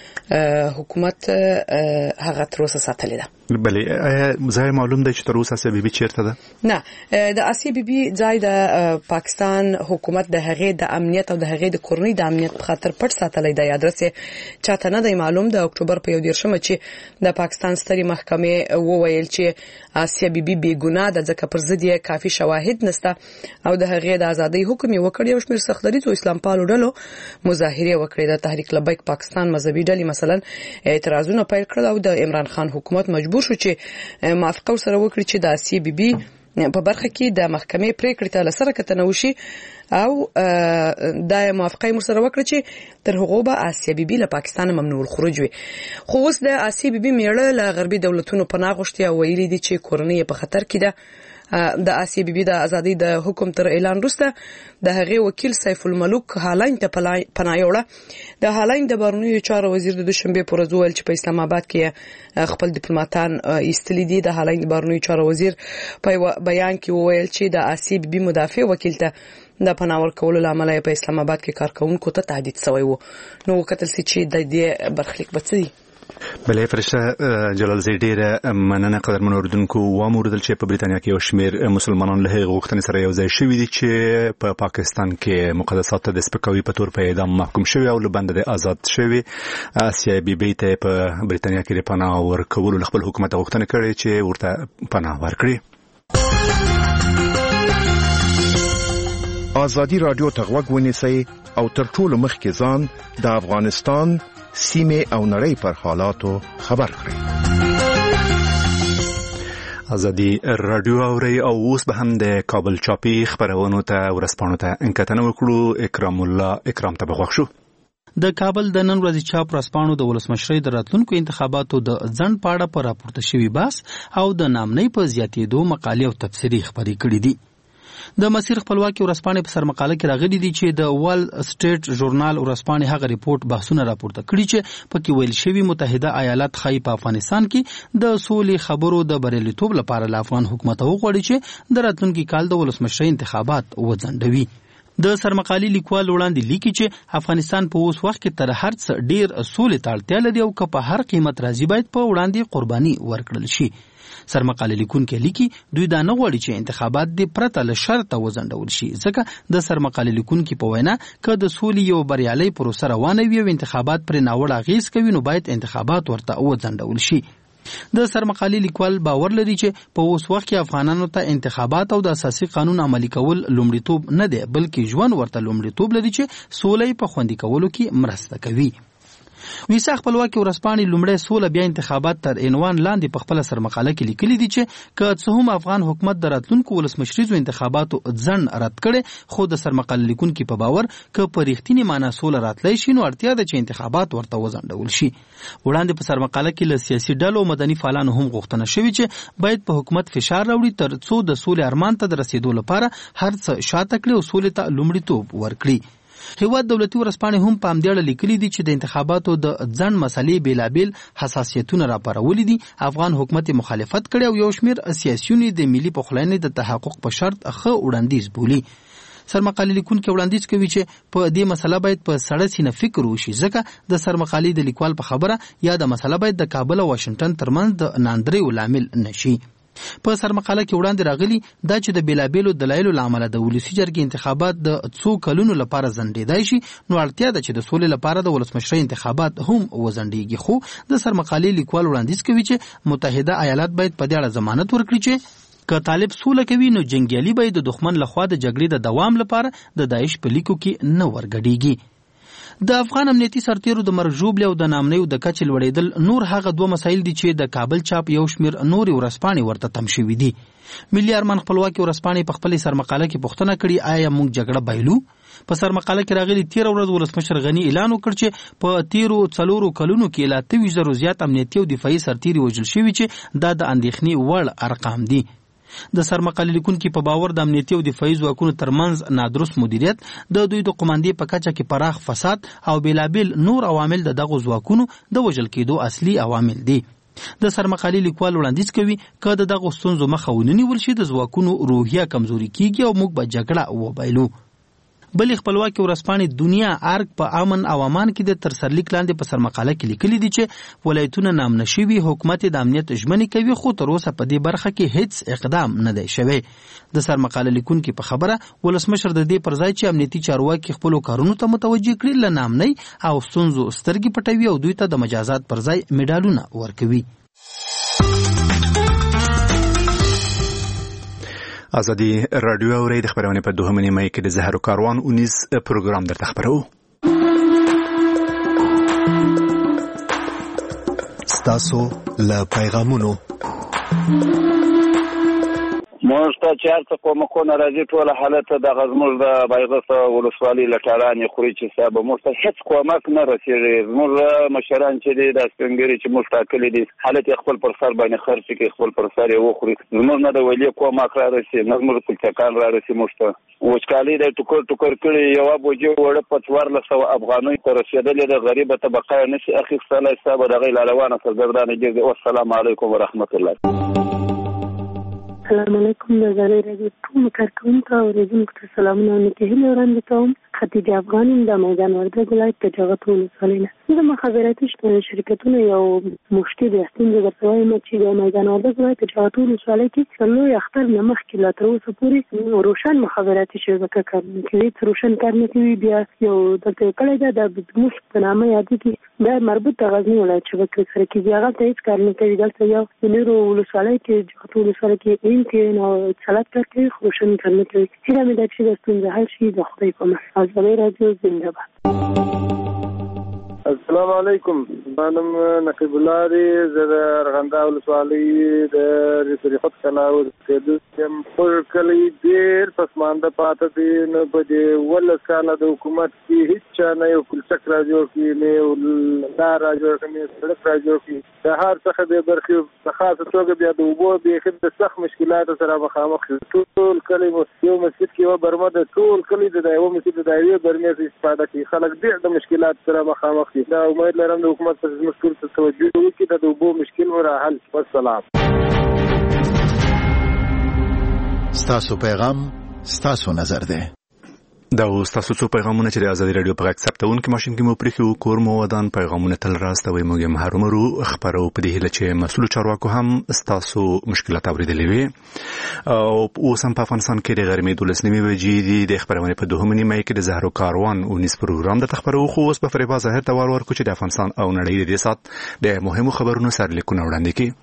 حکومت هغه تر اوسه ساتلې ده. بلې ځای معلوم دی چې تر اوسه آسیا بیبي چیرته ده؟ نه، د آسیا بیبي ځای د پاکستان حکومت د هغې د امنیت او د هغې د کورنۍ د امنیت په خاطر پټ ساتلی دی. ادرس چاته نه دی معلوم. د اکتوبر په 11 چې د پاکستان سترې محکمې وویل چې آسیا بیبي بې ګناه ده ځکه پر ضد یې کافي شواهد نشته او د هغې د ازادۍ حکم یې وکړ. یو شمېر سختدریځو اسلام پالو ډلو مظاهرې وکړې. د تحریک لبیک پاکستان مذهبي ډلې مثلا اعتراضونه پیل کړل او د عمران خان حکومت مجبور شو چې موافقه سره وکړي چې د آسیا بیبي په برخه کې د محکمې پریکړې ته لسره کتنه وشي او د موافقه سره وکړي چې تر هغه به آسیا بیبي له پاکستان ممنوع الخروج وي. خو اوس د آسیا بیبي میړه له غربي دولتونو پناه غوښتي او ویلي دي چې کورنۍ په خطر کې ده د آسیا بیبي د ازادي د حکم تر اعلان وروسته د هغې وکیل سیف الملک هالند ته پناه یوړه. د هالند د بهرنیو چارو وزیر د دوشنبه پر ورځ ویل چې په اسلام آباد کې خپل ډیپلوماټان ایستلي دي. د هالند بهرنیو چارو وزیر په بیان کې وویل چې د آسیا بیبي مدافع وکیل ته د پناه ورکولو لامل په اسلام آباد کې کارکونکو ته تهدید شوی و. نو کتل سي چې د دې برخلیک بچي بلې فرشته جلال زی ډیره مننه قدرمن اوریدونکو. واموردل چې په بریتانیا کې یو شمېر مسلمانان له هغې غوښتنې سره یو ځای شوي دي چې په پاکستان کې مقدسات ته د سپکاوي په تور په اعدام محکوم شوي او له بنده د آزاد شوي. آسیا بیبي ته په بریتانیا کې د پناه ورکولو له خپل حکومت غوښتنه کړې چې ورته پناه ورکړي. ازادي رادیو ته غوږ ونیسئ او تر ټولو مخکې ځان د افغانستان سیمه او نړۍ پر حالاتو خبر کړئ. ازادي رادیو اوري او اوس به هم د کابل چاپی خبرونو ته ورسپانو ته انکتنه وکړو. اکرام الله اکرام ته بغوښ شو. د کابل د نن ورځې چاپ رسپانو د ولسمشرۍ د راتلونکو انتخاباتو د ځنډ پاړه پر راپورته شوی بحث او د نامنۍ په زیاتېدو مقالې او تفسیري خبرې کړې دي. د مسیر خپلواکي ورسپانې په سرمقاله کې راغلي دي چې د وال سټریټ ژورنال ورسپانې هغه ریپورت بحثونه راپورته کړي چې پکې ویل شوی متحده ایالات خای په افغانستان کې د سولې خبرو د بریالیتوب لپاره له افغان حکومت وغواړي چې د راتلونکي کال د ولسمشرۍ انتخابات وځنډوي. د سرمقالي لیکوال وړاندې لیکي چې افغانستان په اوس وخت کې تر هر څه ډیر سولې ته اړتیا لري او که په هر قیمت راځي باید په وړاندې قرباني ورکړل شي. سرمقاله لیکونکي لیکي دوی دا نه غواړي چې انتخابات د پرته له شرطه وځنډول شي، ځکه د سرمقاله لیکونکي په وینا که د سولې یو بریالي پروسه روانه وي او انتخابات پر ناوړه اغیز کوي نو باید انتخابات ورته وځنډول شي. د سرمقالی لیکوال باور لري چې په اوس وخت کې افغانانو ته انتخابات او د اساسي قانون عملي کول لومړیتوب نه دی، بلکې ژوند ورته لومړیتوب لري چې سولې په خوندي کولو کې مرسته کوي. ویسا خپلواکي ورسپانې لومړی سوله بیا انتخابات تر عنوان لاندې په خپل سرمقاله کې لیکلي دي چې که څه هم افغان حکومت د راتلونکو ولسمشریزو انتخاباتو ځنډ رد کړي، خو د سرمقاله لیکونکي په باور که په رښتینې معنا سوله راتلی شي نو اړتیا ده چې انتخابات ورته وځنډول شي. وړاندې په سرمقاله کې له سیاسي ډلو مدني فعالانو هم غوښتنه شوې چې باید په حکومت فشار راوړي تر څو د سولې ارمان ته د رسیدو لپاره هر څه شاته کړي او سولې ته لومړیتوب ورکړي. هیواد دولتي ورسپانې هم په همدې اړه لیکلي دي چې د انتخاباتو د ځنډ مسلې بیلابیل حساسیتونه راپارولي دي. افغان حکومت مخالفت کړي او یو شمېر سیاسیون د ملي پخلاینې د تحقق په شرط ښه وړاندیز بولي. سرمقالي لیکونکي وړاندیز کوي چې په دې مسله باید په سړه سینه فکر وشي، ځکه د سرمقالي د لیکوال په خبره یا د مسله باید د کابل او واشنگټن ترمنځ د ناندریو لامل نشي. په سرمقاله کې وړاندې راغلي دا چې د بیلابیلو دلایلو له امله د ولسي جرګې انتخابات د څو کلونو لپاره ځنډېدای شي، نو اړتیا ده چې د سولې لپاره د ولسمشرۍ انتخابات هم وځنډېږي. خو د سرمقالې لیکوال وړاندیز کوي چې متحده ایالات باید په دې اړه ضمانت ورکړي چې که طالب سوله کوي نو جنګیالي باید د دښمن لخوا د جګړې د دوام لپاره د داعش په لیکو کې نه ورګډېږي. د افغان امنیتي سرتیرو د مرګ ژوبلې او د نامنیو د کچې لوړېدل نور هغه دوه مسایل دي چې د کابل چاپ یو شمېر نورې ورسپانې ورته تم شوي دي. ملي ارمان خپلواکي ورسپانې په خپلې سرمقاله کې پوښتنه کړې آیا موږ جګړه بایلو؟ په سرمقاله کې راغلي 13 ورځ ولسمشر غني اعلان وکړ چې په 4 کلونو کې لا 23,000 زیات امنیتي او دفاعي سرتیري وژل شوي چې دا د اندېښنې وړ ارقام دي. د سرمقالي لیکونکي په باور د امنیتي او دفاعي ځواکونو ترمنځ نادرست مدیریت، د دوی د قوماندې په کچه کې پراخ فساد او بیلابیل نور عوامل د دغو ځواکونو د وژل کېدو اصلي عوامل دي. د سرمقالي لیکوال وړاندیز کوي که د دغو ستونزو مخه ونیول شي د ځواکونو روحیه کمزوري کیږي او موږ به جګړه وبایلو. بلې خپلواکي ورسپانې دنیا ارګ په امن او امان کې د تر سرلیک لاندې په سرمقاله کې لیکلي دي چې ولایتونه نامنه شوي حکومت د امنیت ژمنې کوي، خو تر اوسه په دې برخه کې هیڅ اقدام نه دی شوی. د سرمقاله لیکونکي په خبره ولسمشر د دې پر ځای چې امنیتي چارواکي خپلو کارونو ته متوجه کړي له نامنۍ او ستونزو سترګې پټوي او دوی ته د مجازات پر ځای میډالونه ورکوي. ازادي رادیو اوري د خبرونه په 2 مې کې د زهرو کاروان 19 پروګرام درته خبرو. ستاسو له پیغامونو موږ ته چې هر څه کومکونه راځي ټوله حالت دغه زموږ د بایغس ولسوالۍ لټارانې خوري چې صاحب موږ ته هېڅ کومک نه رسېږي. زموږ مشران چې دي دا سپین ږیري چې موږ ټاکلي دي حالت یې خپل پر سر باندې خرڅ کړي، خپل پر سر یې وخوري. زموږ نه د ولي کومک را رسي، نه زموږ پلچکان را رسي. موږ ته وچکالي د ټوکر ټوکر کړي، یوه بوجۍ وړه په 1400 افغانیو ته رسېدلې ده. غریبه طبقه یې نشي اخیستلی صاحب. د هغې لاروانه سرګردانه ګرځي. والسلام علیکم ورحمت الله. السلام علیکم. د ازادۍ راډیو ټولو کارکوونکو او اورېدونکو ته سلامونه او نیکې هیلې وړاندې کوم. خدیجه افغان یم د میدان وردګ ولایت د جغتو ولسوالۍ نه. د مخابراتي شرکتونو یو مشتي د ستونزې درته وایم چې د میدان وردګ ولایت د جغتو ولسوالۍ کې لوی اختر نه مخکې لا تر اوسه پورې روشن مخابراتي شبکه کار نه کوي. روشن کار نه کوي. بیا یو دلته کلی ده د مشت په نامه یادېږي، دا مربوط د غزني ولایت شبکې سره کېږي. هغه ته هېڅ کار نه کوي. دلته یو د نورو ولسوالۍ کې جغتو ولسوالۍ کې کې نو اتصالات کار کوي، روشن کار نه کوي. هیله مې ده چې دا ستونزه حل شي د خدای په مرسته. ازادۍ راډیو زنده باد. السلام علیکم. منم نقیب الله دی. زه د ارغنداب ولسوالۍ د ریاست کلا اوسېدونکی یم. خپل کلی ډېر پسمانده پاته دی. نو په دې 18 کاله د حکومت کې هېڅ چا نه یو پلچک را جوړ کړي، نه یو لار را جوړ کړي، نه سړک را جوړ کړي. د هر څخه بې برخې په خاصه توګه بیا د اوبو بیخي د سخت مشکلاتو سره مخامخ شو. ټول کلی یو مسجد کې یوه برمه ده، ټول کلی د یوه مسجد د یوې برمې څخه استفاده کوي. خلک ډېر د مشکلاتو سره مخامخ دي. دا امید لرم د حکومت پر زموږ ټول ته توجه وکړي، د اوبو مشکل ور حل شي. والسلام. ستاسو پیغام ستاسو نظر ده. دا ستاسو څو پیغامونه چې د ازادي راډیو په اکسپټونکو ماشين کې مو پرېښو کور مو ودان پیغامونه تل راستوي. موږ هم هرومرو خبرو په دې هیله چې مسؤل چارواکو هم ستاسو مشکلات اوریدلې وي. او اوس هم په افغانستان کې د غرمې 12 بجې دي. د خبرونه په 2 مې کې د زهرو کاروان او نس پروګرام د خبرو خو اوس په فریبا ظاهر تور ورکو چې د افغانستان او نړۍ د سات د مهمو خبرونو سرلیکونه وړاندې کړي.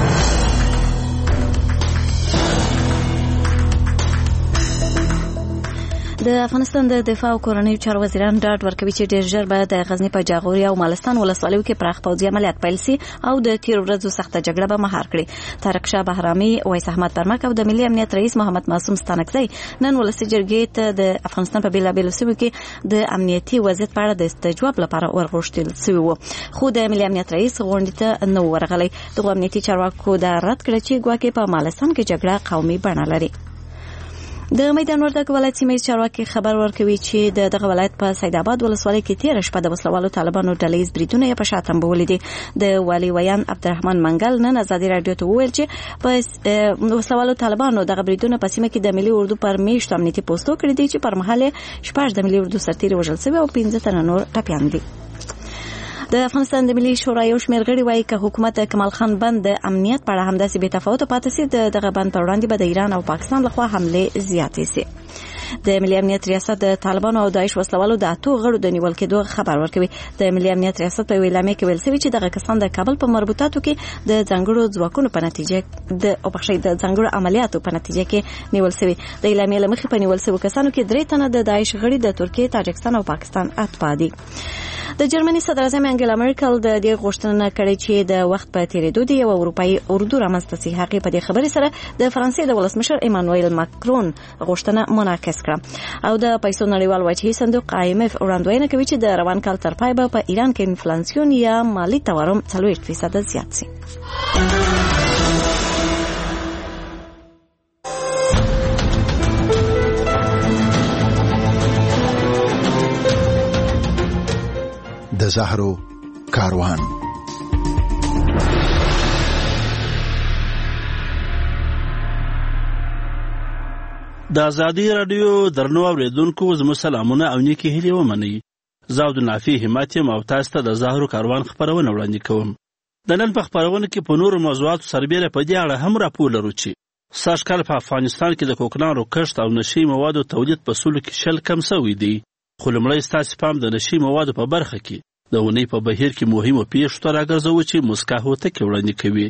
د افغانستان د دفاع او کورنیو چارو وزیران ډاډ ورکوي چې ډېر ژر به د غزني په جاغوري او مالستان ولسوالیو کې پراخ پوځي عملیات پیل شي او د تیر ورځو سخته جګړه به مهار کړي. طارق شاه بهرامي، ویس احمد برمک او د ملي امنیت رئیس محمد معصوم ستانکزی نن ولسي جرګې ته د افغانستان په بیلابیلو سیمو کې د امنیتي وضعیت په اړه د استجواب لپاره ورغوښتل شوي وو، خو د ملي امنیت رئیس غونډې ته نه ورغلی. دغه امنیتي چارواکو دا رد کړ چې ګواکې په مالستان کې جګړه قومي بڼه لري. د میدان وردګ ولایت سیمې چارواکي خبر ورکوي چې دغه ولایت په سید آباد ولسوالۍ کې تیر شپه د وسلوالو طالبانو ډلهیز بریدونه په شاتم بولې دي. د والي ویان عبدالرحمن منګل نن ازادي راډیو ته وویل چې په وسلوالو طالبانو دغه بریدونه په سیمه کې د ملي اردو پر میشت امنیتي پوسټو کړی دي چې پر مهال 6 د ملي اردو سرتیري وژل شوي او 15 تنه نور ټپیان دي. د افغانستان د ملي شورا یو شمېر غړي وایي چې حکومت کمال خان بند د امنیت په اړه همداسې بې تفاوته پاتې سي. دغه بند پر وړاندې به د ایران او پاکستان لخوا حملې زیاتې سي. د ملي امنیت ریاست د طالبانو او داعش وسلوالو د 8 غړو د نیول کېدو خبر ورکوي. د ملي امنیت ریاست په ویلامه کې ویل شوی چې دغه کسان د کابل په مربوطاتو کې د ځانګړو ځواکونو په نتیجه د ځانګړو عملیاتو په نتیجه کې نیول شوی. د ویلامه لمخې په نیول شوی کسانو کې 3 تنه د داعش غړي د ترکیه، تاجکستان او پاکستان اتباع دي. د جرمني صدر اعظم انګلا مرکل د دې غوښتنه کړې چې د وخت په تیریدو دی او اروپאי اردو رامنځته شي. هغه په دې خبرې سره د فرانسې د ولسمشر ایمانوئل ماکرون غوښتنه منعکس کړه او د پیسو نړیوال وجهي صندوق IMF وړاندوینه کوي چې د روان کال تر پای به په ایران کې انفلاسیون یا مالی تورم 40% زیات شي. د زهرو کاروان. د ازادي راډیو درنو اوریدونکو زموږ سلامونه او نیکی هیلې ومنئ. زه عبدالنافع همت یم او تاسو ته د زهرو کاروان خبرونه وړاندې کوم. د نن په خبرونه کې په نورو موضوعاتو سربېره په دې اړه هم راپور لرو چې سږ کال په افغانستان کې د کوکنارو کښت او نشي موادو تولید په سلو کې 10 کم شوی دی. خو لومړی ستاسو پام د نشي موادو په برخه کې د اونۍ په بهیر کې مهمو پیښو ته راګرځوو چې مسکا هوتکې وړاندې کوي.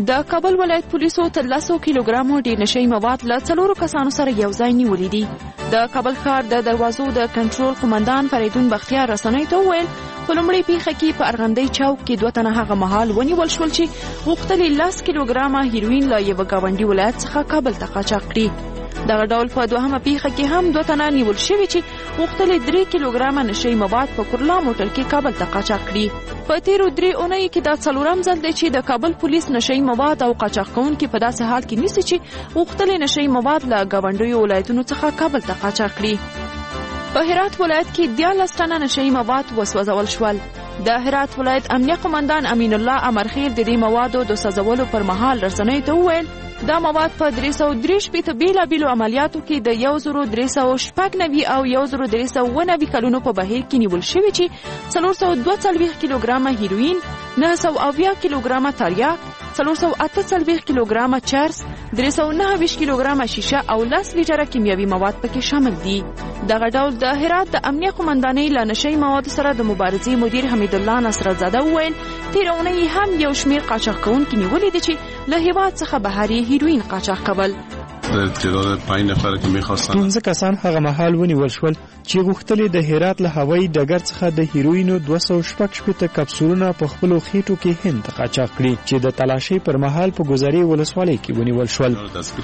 د کابل ولایت پولیسو 13 کیلوګرامو ډیر نشئی مواد له 4 کسانو سره یو ځای نیولي دي. د کابل ښار د دروازو د کنټرول قومندان فریدون بختیار رسنۍ ته وویل په لومړۍ پیښه کې په ارغندۍ چوک کې 2 تنه هغه مهال ونیول شول چې غوښتل 10 کیلوګرامه هیروین له یو ګاونډي ولایت څخه کابل ته قاچاق کړي. دغه ډول په دوهمه پیښه کې هم 2 تنه نیول شوي چې غوښتل 3 کیلوګرامه نشئی مواد په کورلا موټر کې کابل ته قاچاق کړي. په تیرو 3 اونۍ کې دا 4م ځل دی چې د کابل پولیس نشئی مواد او قاچاق کوونکي په داسې حال کې نیسي چې غوښتل نشئی مواد له ګاونډیو ولایتونو څخه کابل ته قاچاق کړي. په هرات ولایت کې 14 تنه نشئی مواد وسوځول شول. د هرات ولایت امنیه قومندان امین الله امرخیل د دې موادو د سوځولو پر مهال رسنۍ ته وویل دا مواد په 393 بیلابیلو عملیاتو کې د 1396 او 1390 کلونو په بهیر کې نیول شوي چې 442 کیلوګرامه هیروین، 970 کیلوګرامه تریاک، 448 کیلوګرامه چرس، 329 کیلوګرامه شیشه او 10 لیټره کیمیاوي مواد پکې شامل دي. دغه ډول د هرات د امنیه قومندانۍ له نشئی موادو سره د مبارزې مدیر حمید الله نصرزاده وویل تېره اونۍ هم یو شمېر قاچاق کوونکي نیولي دي چې له هېواد څخه بهر یې هیروین قاچاق کول. تعداد 5 نفر که می‌خواستن 15 کسان هغه مهال ونیول شول چې غوښتل د هرات له هوایي ډګر څخه د هیروینو 216 کپسولونه په خپلو خېټو کې هند ته قاچاق کړي چې د تلاشۍ پر مهال په ګذرې ولسوالۍ کې ونیول شول.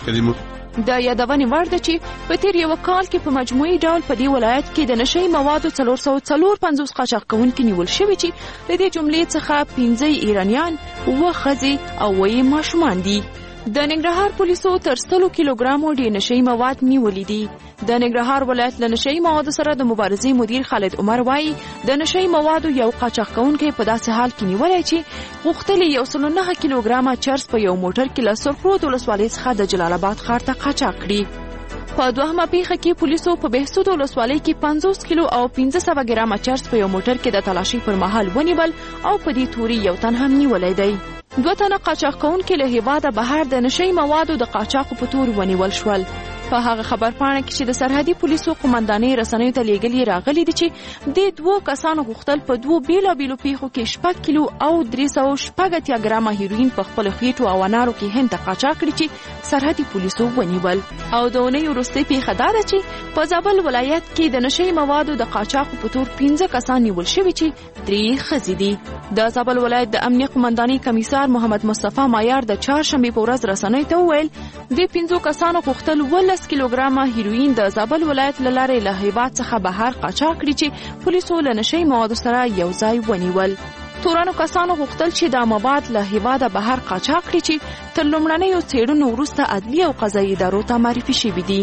د یادونې وړ ده چې په تیر یو کال کې په مجموعي ډول په دې ولایت کې د نشئی موادو 454 قاچاق کوونکي نیول شوي چې د دې جملې څخه 15 ایرانیان، 7 ښځې او 8 ماشومان دي. د ننګرهار پولیسو تر 100 کیلوګرامو ډیر نشئی مواد نیولي دي. د ننګرهار ولایت له نشئی موادو سره د مبارزې مدیر خالد عمر وایي د نشئی موادو یو قاچاق کوونکی په داسې حال کې نیولی چې غوښتل 109 کیلوګرامه چرس په یو موټر کې له سرخرود ولسوالۍ څخه د جلال آباد ښار ته قاچاق کړي. په دوهمه پیښه کې پولیسو په بهسود ولسوالۍ کې 50 کیلو او 1500 ګرامه چرس په یو موټر کې د تلاشۍ پر مهال ونیول او په دې توري یو تن هم نیولی دی. 2 تنه قاچاق کوونکي له هېواده بهر د نشئی موادو د قاچاقو په تور ونیول شول. په هغه خبرپاڼه کې چې د سرحدي پولیسو قومندانۍ رسنیو ته لیږلي راغلي دي چې د 2 کسانو غوښتل په 2 بیلابیلو پیښو کې 6 کیلو او 380 ګرامه هیروین په خپل خېټو او انارو کې هند ته قاچاق کړي چې سرحدي پولیسو ونیول. او د اونۍ وروستۍ پیښه دا ده چې په زابل ولایت کې د نشئی موادو د قاچاقو په تور 15 کسان نیول شوي چې 3 ښځې دي. د زابل ولایت د امنیه قومندانۍ کمیسار محمد مصطفی مایار د چهارشنبې په ورځ رسنۍ ته وویل د 15 کسانو غوښتل 10 کیلوګرامه هیروین د زابل ولایت له لارې له هېواد څخه بهر قاچاق کړي چې پولیسو له نشئی موادو سره یو ځای ونیول. تورانو کسانو غوښتل چې دا مواد له هېواده بهر قاچاق کړي چې تر لومړنیو څېړنو وروسته عدلي او قضایي ادارو ته معرفي شوي دي.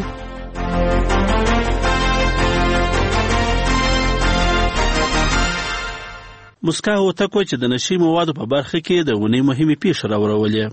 مسکا هوتکو چې د نشئی موادو په برخه کې د اونۍ مهمې پیښې راوړولې.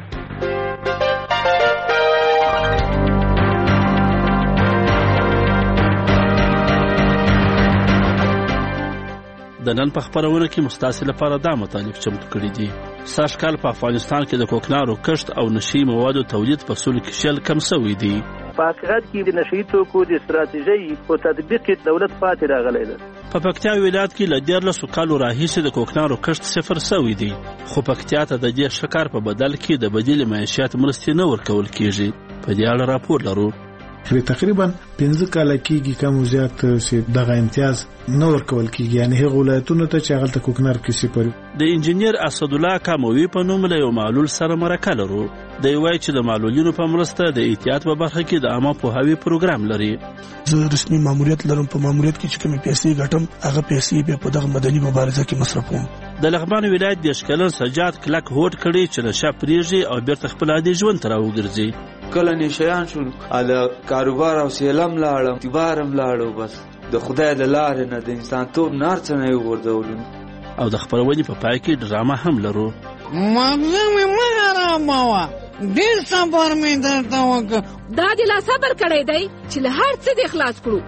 د نن په خبرونه کې مستاسې لپاره دا مطالب چمتو کړي دي. سږ کال په افغانستان کې د کوکنارو کښت او نشئی موادو تولید په سلو کې شل کم شوی دی. په حقیقت کې د نشئی توکو د استراتیژۍ په تطبیق کې دولت پاتې راغلی دی. په پکتیا ولایت کې له 14 کالو راهیسې د کوکنارو کښت صفر شوی دی، خو پکتیا ته د دې ښکار په بدل کې د بدیل معیشت مرستې نه ورکول کیږي. په دې اړه راپور لرو. تقریبا 15 کال کېږي کم زیات چې دغه امتیاز نه ورکول کېږي، یعنی هغه ولایتونو ته چې هغه کوکنار کې صفر. د انجنیر اسد الله کاموي په نوم له یو معلول سره مرکه لرو. دی وایي چې د معلولینو په مرسته د احتیاط په برخه کې د عامه پوهاوي پروګرام لري. زه رسمي ماموریت لرم، په ماموریت کې چې کومې پیسې ګټم هغه پیسې به په دغه مدني مبارزه کې مصرفوم. د لغمان ولایت د اشکلن سجاد کلک هوډ کړي چې نشه پرېږدي او بیرته خپل عادي ژوند ته راوګرځي. کله نشیان شول د کاروبار او سیلم لاړم، اعتبارم لاړو، بس د خدای د لارې نه د انسان توب نار څه نه وغورځولم. او د خبرونې په پای کې ډرامه هم لرو. مغزه مې مه حراموه، ډېر صبر مې درته وکړ. دا دې لا صبر کړی دی چې له هر څه دې خلاص کړو.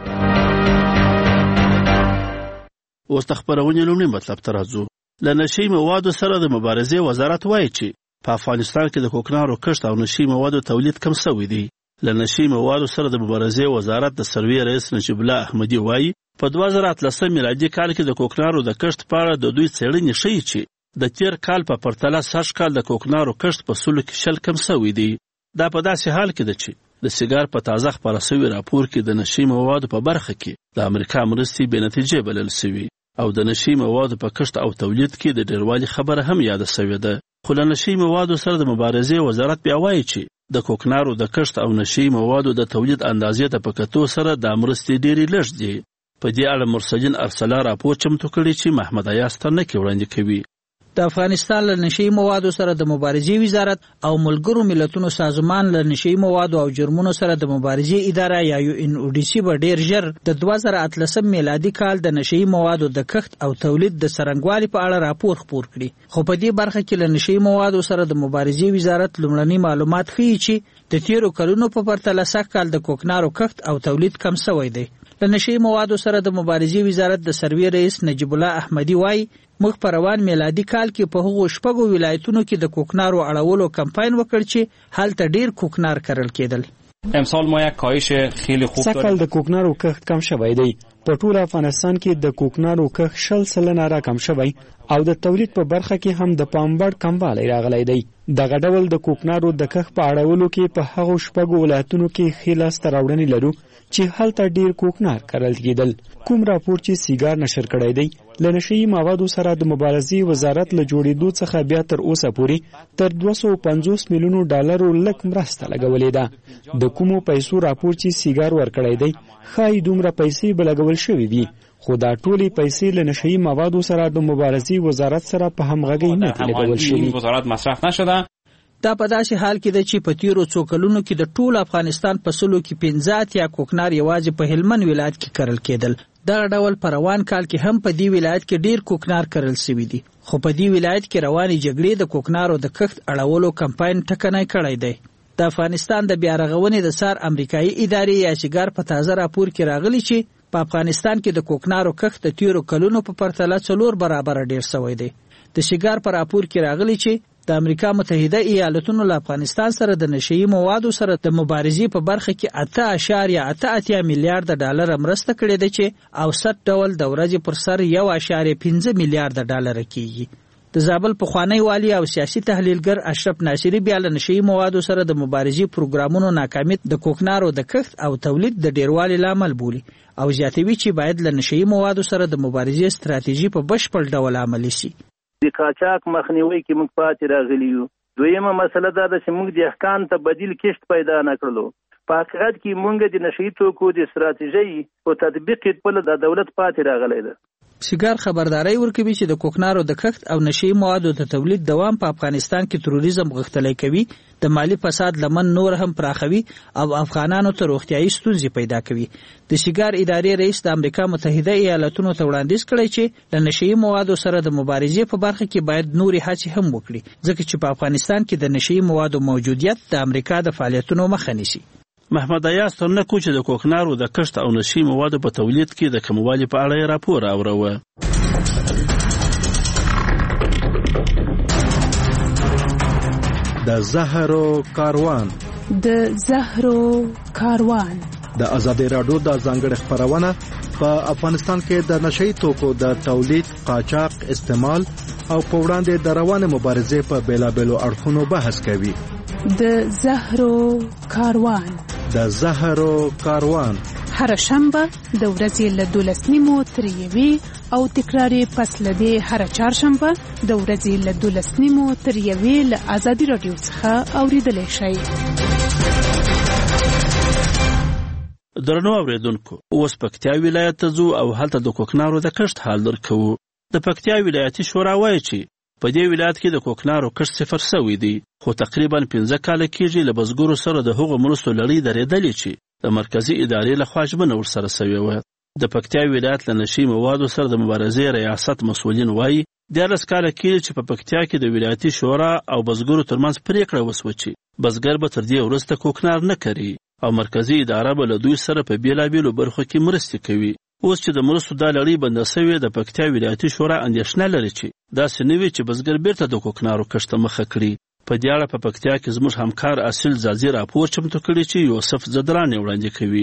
اوس د خبرونې لومړی مطلب ته راځو. له نشئی موادو سره د مبارزې وزارت وایي چې په افغانستان کې د کوکنارو کښت او نشئی موادو تولید کم شوی دی. له نشئی موادو سره د مبارزې وزارت د سروې رئیس نجیب الله احمدي وایي په 2013 میلادي کال کې د کوکنارو د کښت په اړه د دوی څېړنې ښیي چې د تیر کال په پرتله سږ کال د کوکنارو کښت په سلو کې 10 کم سوی دی. دا په داسې حال کې ده چې د سیګار په تازه خپاره سوي راپور کې د نشي موادو په برخه کې د امریکا مرستې بې نتیجې بلل سوي او د نشي موادو په کښت او تولید کې د ډیروالي خبره هم یاده سوې ده. خو له نشي موادو سره د مبارزې وزارت بیا وایي چې د کوکنارو د کښت او نشي موادو د تولید اندازې ته په کتو سره د مرستې ډېرې لږ دي. په دې اړه مرسلین ارسلا راپور چمتو کړی چې محمد ایاز ترنکي وړاندې کوي. د افغانستان له نشي موادو سره د مبارزې وزارت او ملګرو ملتونو سازمان له نشي موادو او جرمونو سره د مبارزې اداره یا UNODC به ډیر ژر د 2013 میلادي کال د نشي موادو د کښت او تولید د څرنګوالي په اړه راپور خپور کړي. خو په دې برخه کې له نشي موادو سره د مبارزې وزارت لومړني معلومات ښیي چې د تیرو کلونو په پرتله سږ کال د کوکنارو کښت او تولید کم شوی دی. د نشي موادو سره د مبارزې وزارت د سروي رئیس نجیب الله احمدي وایي موږ په روان میلادي کال کې په هغو 6 ولایتونو کې د کوکنارو اړولو کمپاین وکړ چې هلته ډیر کوکنار کرل کېدل. امسال ما یک کاهش خیلی خوب داریم. سږ کال د کوکنارو کښت کم شوی دی. په ټول افغانستان کې د کوکنارو کښت 10% راکم شوی او د تولید په برخه کې هم د پامبړ کموالی راغلی دی. دغه ډول د کوکنارو د کښت په اړولو کې په هغو 6 ولایتونو کې ښې لاسته راوړنې لرو چې هلته ډیر کوکنار کرل کېدل. کوم راپور چې سیګار نشر کړی دی له نشي موادو سره د مبارزې وزارت له جوړېدو څخه بیا تر اوسه پورې تر $250 میلیونو لک مرسته لګولې ده. د کومو پیسو راپور چې سیګار ورکړی دی ښایي دومره پیسې به لګول شوي وي، خو دا ټولې پیسې له نشي موادو سره د مبارزې وزارت سره په همغږۍ نه دي لګول شوي. وزارت مصرف نشده. دا په داسې حال کې ده چې په تیرو څو کلونو کې د ټول افغانستان په سلو کې 15 یا کوکنار یوازې په هلمند ولایت کې کرل کېدل. دغه ډول په روان کال کې هم په دې ولایت کې ډیر کوکنار کرل شوي دي. خو په دې ولایت کې روانې جګړې د کوکنارو د کښت اړولو کمپاین ټکنی کړی دی. د افغانستان د بیا رغونې د سار امریکایي ادارې یا سیګار په تازه راپور کې راغلی چې په افغانستان کې د کوکنارو کښت د تیرو کلونو په پرتله 4 برابر ډیر شوی دی. د سیګار په راپور کې راغلی چې د امریکا متحده ایالاتونو له افغانستان سره د نشي موادو سره د مبارزې په برخه کې 8.88 میلیارډ ډالر مرسته کړې ده چې اوسط ډول د ورځې پر سر 1.5 میلیارډ ډالر کېږي. د زابل پخوانی والی او سیاسي تحلیلګر اشرف ناصری بیا له نشي موادو سره د مبارزې پروګرامونو ناکامیت د کوکنارو د کښت او تولید د ډیروالي لامل بولي او زیاتوي چې باید له نشي موادو سره د مبارزې ستراتیژي په بشپړ ډول عملي شي. د قاچاق مخنیوي کې موږ پاتې راغلی یو. دویمه مسله دا ده چې موږ د احکام ته بدیل کښت پیدا نه کړلو. په حقیقت کې موږ د نشي توکو د ستراتیژۍ او تطبیق په د دولت پاتې راغلی ده. سیګار خبرداري ورکوي چې د کوکنارو د کښت او نشي موادو د تولید دوام په افغانستان کې تروریزم غښتلی کوي، د مالی فساد لمن نور هم پراخوي او افغانانو ته روغتیايي ستونزې پیدا کوي. د سیګار ادارې رئیس د امریکا متحده ایالاتونو ته وړاندیز کړی چې د نشي موادو سره د مبارزې په برخه کې باید نورې هڅې هم وکړي، ځکه چې په افغانستان کې د نشي موادو موجودیت د امریکا د فعالیتونو مخه نیسي. محمد ایاز ترنکو چې د کوکنارو د کښت او نشي موادو په تولید کې د کموالي په اړه راپور اوروه. د زهرو کاروان د آزادۍ راډیو د ځانګړي خبرونه په افغانستان کې د نشي توکو د تولید، قاچاق، استعمال او په وړاندې د روانه مبارزې په بیلابېلو اړخونو بحث کوي. د زهرو کاروان هر شنبه د ورځې له 12:30 تر 1 او تکراری پس لدی هر چهارشنبه د ورځې له 12:30 تر 1 له آزادۍ رادیو څخه اوریدلای شئ. درنو اوریدونکو، اوس پکتیا ولایت ته ځو او هلته د کوکنارو د کښت حال درکوو. د پکتیا ولایتي شورا وایي چې په دې ولایت کې د کوکنارو کښت 0 شوی دی، خو تقریبا 15 کاله کېږي له بزګرو سره د هغو مرستو لړۍ درېدلې چې د مرکزي ادارې لخوا ژمنه ورسره سوې وه. د پکتیا ولایت له نشي موادو سره د مبارزې ریاست مسؤلین وایي 13 کاله کېږي چې په پکتیا کې د ولایتي شورا او بزګرو ترمنځ پریکړه وسوه چې بزګر به تر دې وروسته کوکنار نه کري او مرکزي اداره به له دوی سره په بیلابېلو برخو کې مرستې کوي. اوس چې د مرستو دا لړۍ بنده سوې، د پکتیا ولایتي شورا اندېښنه لري چې داسې نه وي چې بزګر بیرته د کوکنارو کښت ته مخه کړي. په دې اړه په پکتیا کې زموږ همکار اصیل زازي راپور چمتو کړی چې یوسف زدران وړاندې کوي.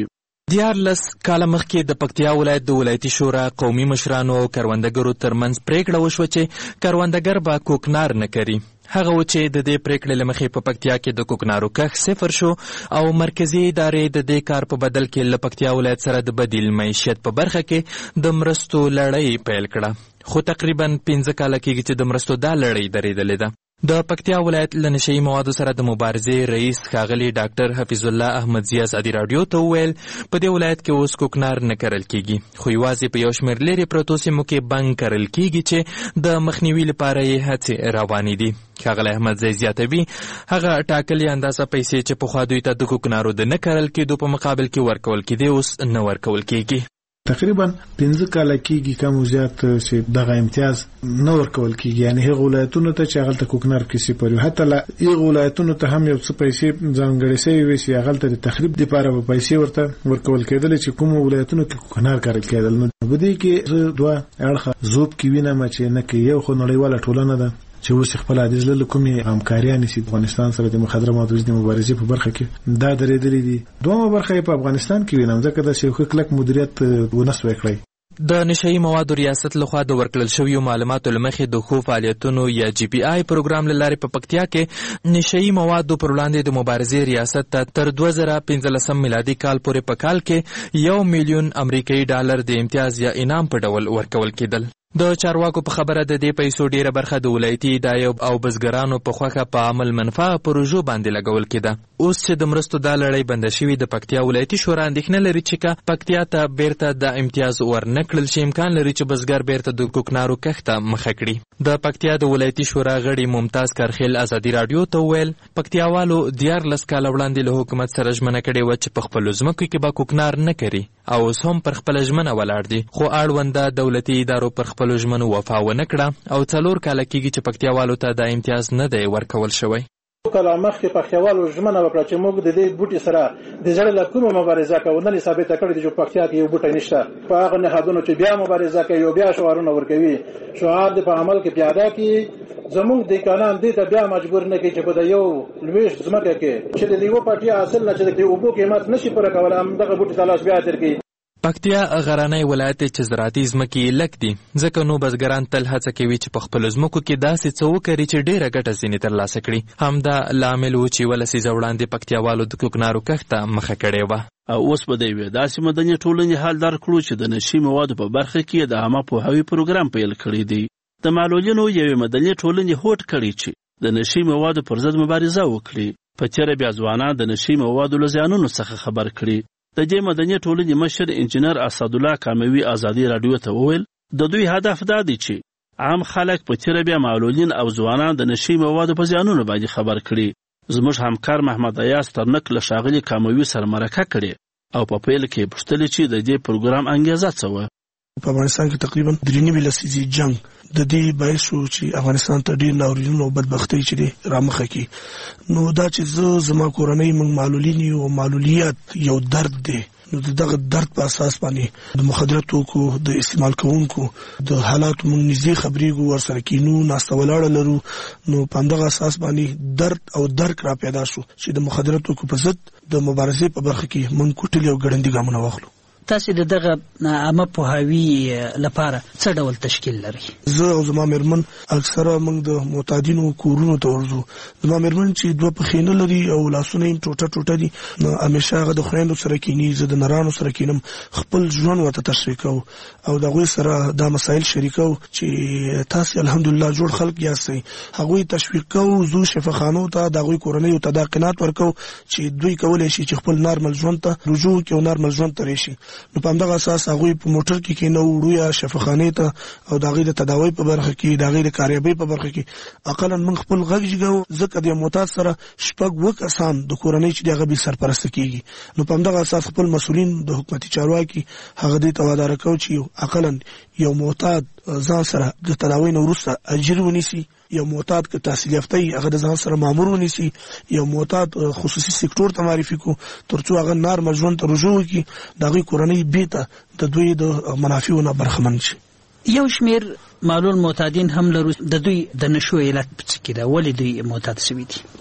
14 کاله مخکې د پکتیا ولایت د ولایتي شورا قومي مشرانو او کروندګرو ترمنځ پریکړه وشوه چې کروندګر به کوکنار نه کري. هغه و چې د دې پریکړې له مخې په پکتیا کې د کوکنارو کښت 0 شو او مرکزي ادارې د دې کار په بدل کې له پکتیا ولایت سره د بدیل معیشت په برخه کې د مرستو لړۍ پیل کړه. خو تقریبا 15 کاله کېږي چې د مرستو دا لړۍ درېدلې ده. د پکتیا ولایت له نشهیي موادو سره د مبارزې رئیس ښاغلي ډاکټر حفیظ الله احمدزي ازادي راډیو ته وویل په دې ولایت کې اوس کوکنار نه کرل کېږي، خو یوازې په یو شمېر لرې پرتو سیمو کې بنګ کرل کېږي چې د مخنیوي لپاره یې هڅې روانې دي. ښاغلی احمدزي زیاتوي هغه ټاکلې اندازه پیسې چې پخوا دوی ته د کوکنارو د نه کرل کېدو په مقابل کې ورکول کېدې اوس نه ورکول کېږي. تقریبا 15 کاله کېږي کم زیات چې دغه امتیاز نه ورکول کېږي، یعنی هغه ولایتونو ته چې هغه کوکنار کې سپاري، حتی لا هغه ولایتونو ته هم یو څه پیسې ځانګړې شوی وي چې هغه ته د تخریب لپاره په پیسې ورته ورکول کېدل چې کوم ولایتونو کې کوکنار کارل کېدل. نو بده کې دوه اړخه زوب کې وینم چې نه کې یو خو نړیواله ټولنه ده چې اوس خپل عادز له کومې همکاریانې چې افغانستان سره د مخدره موادو د مبارزې په برخه کې دا درېدلې دي. دومره برخه په افغانستان کې وینم ځکه دا چې کلک مدیریت ونسوي کړی. د نشهیي موادو ریاست لخوا د ورکړل شویو معلوماتو له مخې د ښو فعالیتونو یا GPI پروګرام له لارې په پکتیا کې نشهیي موادو پر وړاندې د مبارزې ریاست ته تر 2015 میلادي کال پورې په کال کې $1 میلیون امریکایي ډالر د امتیاز یا انعام په ډول ورکول کېدل. د چارواکو په خبره د دې پیسو ډیره برخه د ولایتي ادارې او بزګرانو په خوښه په عمل منفعه پروژو باندې لګول کېده. اوس چې د مرستو دا لړۍ بنده شوې، د پکتیا ولایتي شورا اندېښنه لري چې پکتیا ته بیرته د امتیاز ورنه کړل شي امکان لري چې بزګر بیرته د کوکنارو کښت ته مخه کړي. د پکتیا د ولایتي شورا غړي ممتاز کارخیل ازادي راډیو ته وویل پکتیاوالو 14 کاله وړاندې له حکومت سره ژمنه کړې وه چې په خپلو ځمکو کې به کوکنار نه کوي او اوس هم پر خپله ژمنه ولاړ دي، خو اړونده دولتي ادارو پر خپلو ژمنو وفا ونه کړه او 4 کاله کېږي چې پکتیاوالو ته دا امتیاز نه دی ورکول شوی. کله مخکې پکتیاوالو ژمنه وکړه چې موږ د دې بوټي سره د زړه له کومه مبارزه کوو، نن یې ثابته کړې ده چې پکتیا کې یو بوټی نشته. په هغه نهادونو چې بیا مبارزه کوي او بیا شعارونه ورکوي، شعار د په عمل کې پیاده کړي، زموږ دیکانان دې ته بیا مجبور نه کړي چې په یو لویشت ځمکه کې چې د یوه پارټي حاصل نه چې د اوبو قیمت نشي پوره کولی همدغه بوټي تلاش بیا درکړي. پکتیا غرنی ولایت چې زراعتي ځمکې یې لږ دي، ځکه نو بزګران تل هڅه کوي چې په خپلو ځمکو کې داسې څه وکړي چې ډېره ګټه ځینې ترلاسه کړي. همدا لامل و چې 1 لسیزه وړاندې پکتیاوالو د کوکنارو کښت ته مخه کړې وه. او اوس به د یوې داسې مدني ټولنې حال در کړو چې د نشي موادو په برخه کې د عامه پوهاوي پروګرام پیل کړی دی. د معلولینو یوې مدني ټولنې هوډ کړی چې د نشي موادو پر ضد مبارزه وکړي. په تېره بیا ځوانان د نشي موادو له زیانونو څخه خبر کړي. د دې مدني ټولنې مشر انجینر اسدالله کاموي ازادي راډیو ته وویل د دوی هدف دا دی چې عام خلک په تېره بیا معلولین او ځوانان د نشي موادو په زیانونو باندې خبر کړي. زموږ همکار محمد ایاز ترنک له ښاغلي کاموي سره مرکه کړې او په پیل کې یې پوښتلې چې د دې پروګرام انګیزه څه وه. په افغانستان کې تقریبا 3 لسیزې جنگ د دې باعث شو چې افغانستان ته ډېر ناورینونه او بدبختۍ چې دی رامخه کړي. نو دا چې زما کورنۍ موږ معلولین یو او معلولیت یو درد دی، نو دغه درد په اساس باندې د مخدره توکو د استعمال کوونکو د حالاتو موږ نږدې خبرېږو، ورسره کینو، ناسته ولاړه لرو. نو په همدغه اساس باندې درد او درک را پیدا شو چې د مخدره توکو په ضد د مبارزې په برخه کې موږ کوټلې او ګړندي ګامونه واخلو. تاسو د دغه عامه پوهاوي لپاره څه ډول تشکیل لري؟ زه او زما مېرمن اکثره موږ د معتادینو کورونو ته ورځو. زما مېرمن چې 2 پښې نه لري او لاسونه یې ټوټه دي، نو همیشه هغه د خویندو سره کینی، زه د نرانو سره کینم، خپل ژوند ورته تشریح کوو او د هغوی سره دا مسایل شریکو چې تاسو الحمدلله جوړ خلک یاستئ. هغوی تشویق کوو، زو شفاخانو ته د هغوی کورنیو ته دا قناعت ورکوو چې دوی کولی شي چې خپل نارمل ژوند ته رجوع وکړي او نارمل ژوند ته راشي. نو په همدغه اساس هغوی په موټر کې کېنو، وړو یا شفاخانې ته او د هغوی د تداوی په برخه کې، د هغوی د کاریابۍ په برخه کې اقلا موږ خپل غږ جګوو، ځکه د معتاد سره 6 کسان د کورنۍ چې د هغه بې سرپرسته کېږي. نو په همدغه اساس خپل مسؤلین د حکومتي چارواکي هغه دې ته واداره کوو چې اقلا یو معتاد ځان سره د تداوی نه وروسته اجر ونیسي، یو معتاد که تحصیل یافته وي هغه د ځان سره مامور ونیسي، یو معتاد خصوصي سکتور ته معرفي کړو ترڅو هغه نارمل ژوند ته رجوع وکړي، د هغوی کورنۍ بیرته د دوی د منافعو نه برخمن شي. یو شمېر معلول معتادین هم لرو، د دوی د نشو علت په څه کې ده؟ ولې دوی معتاد شوي دي؟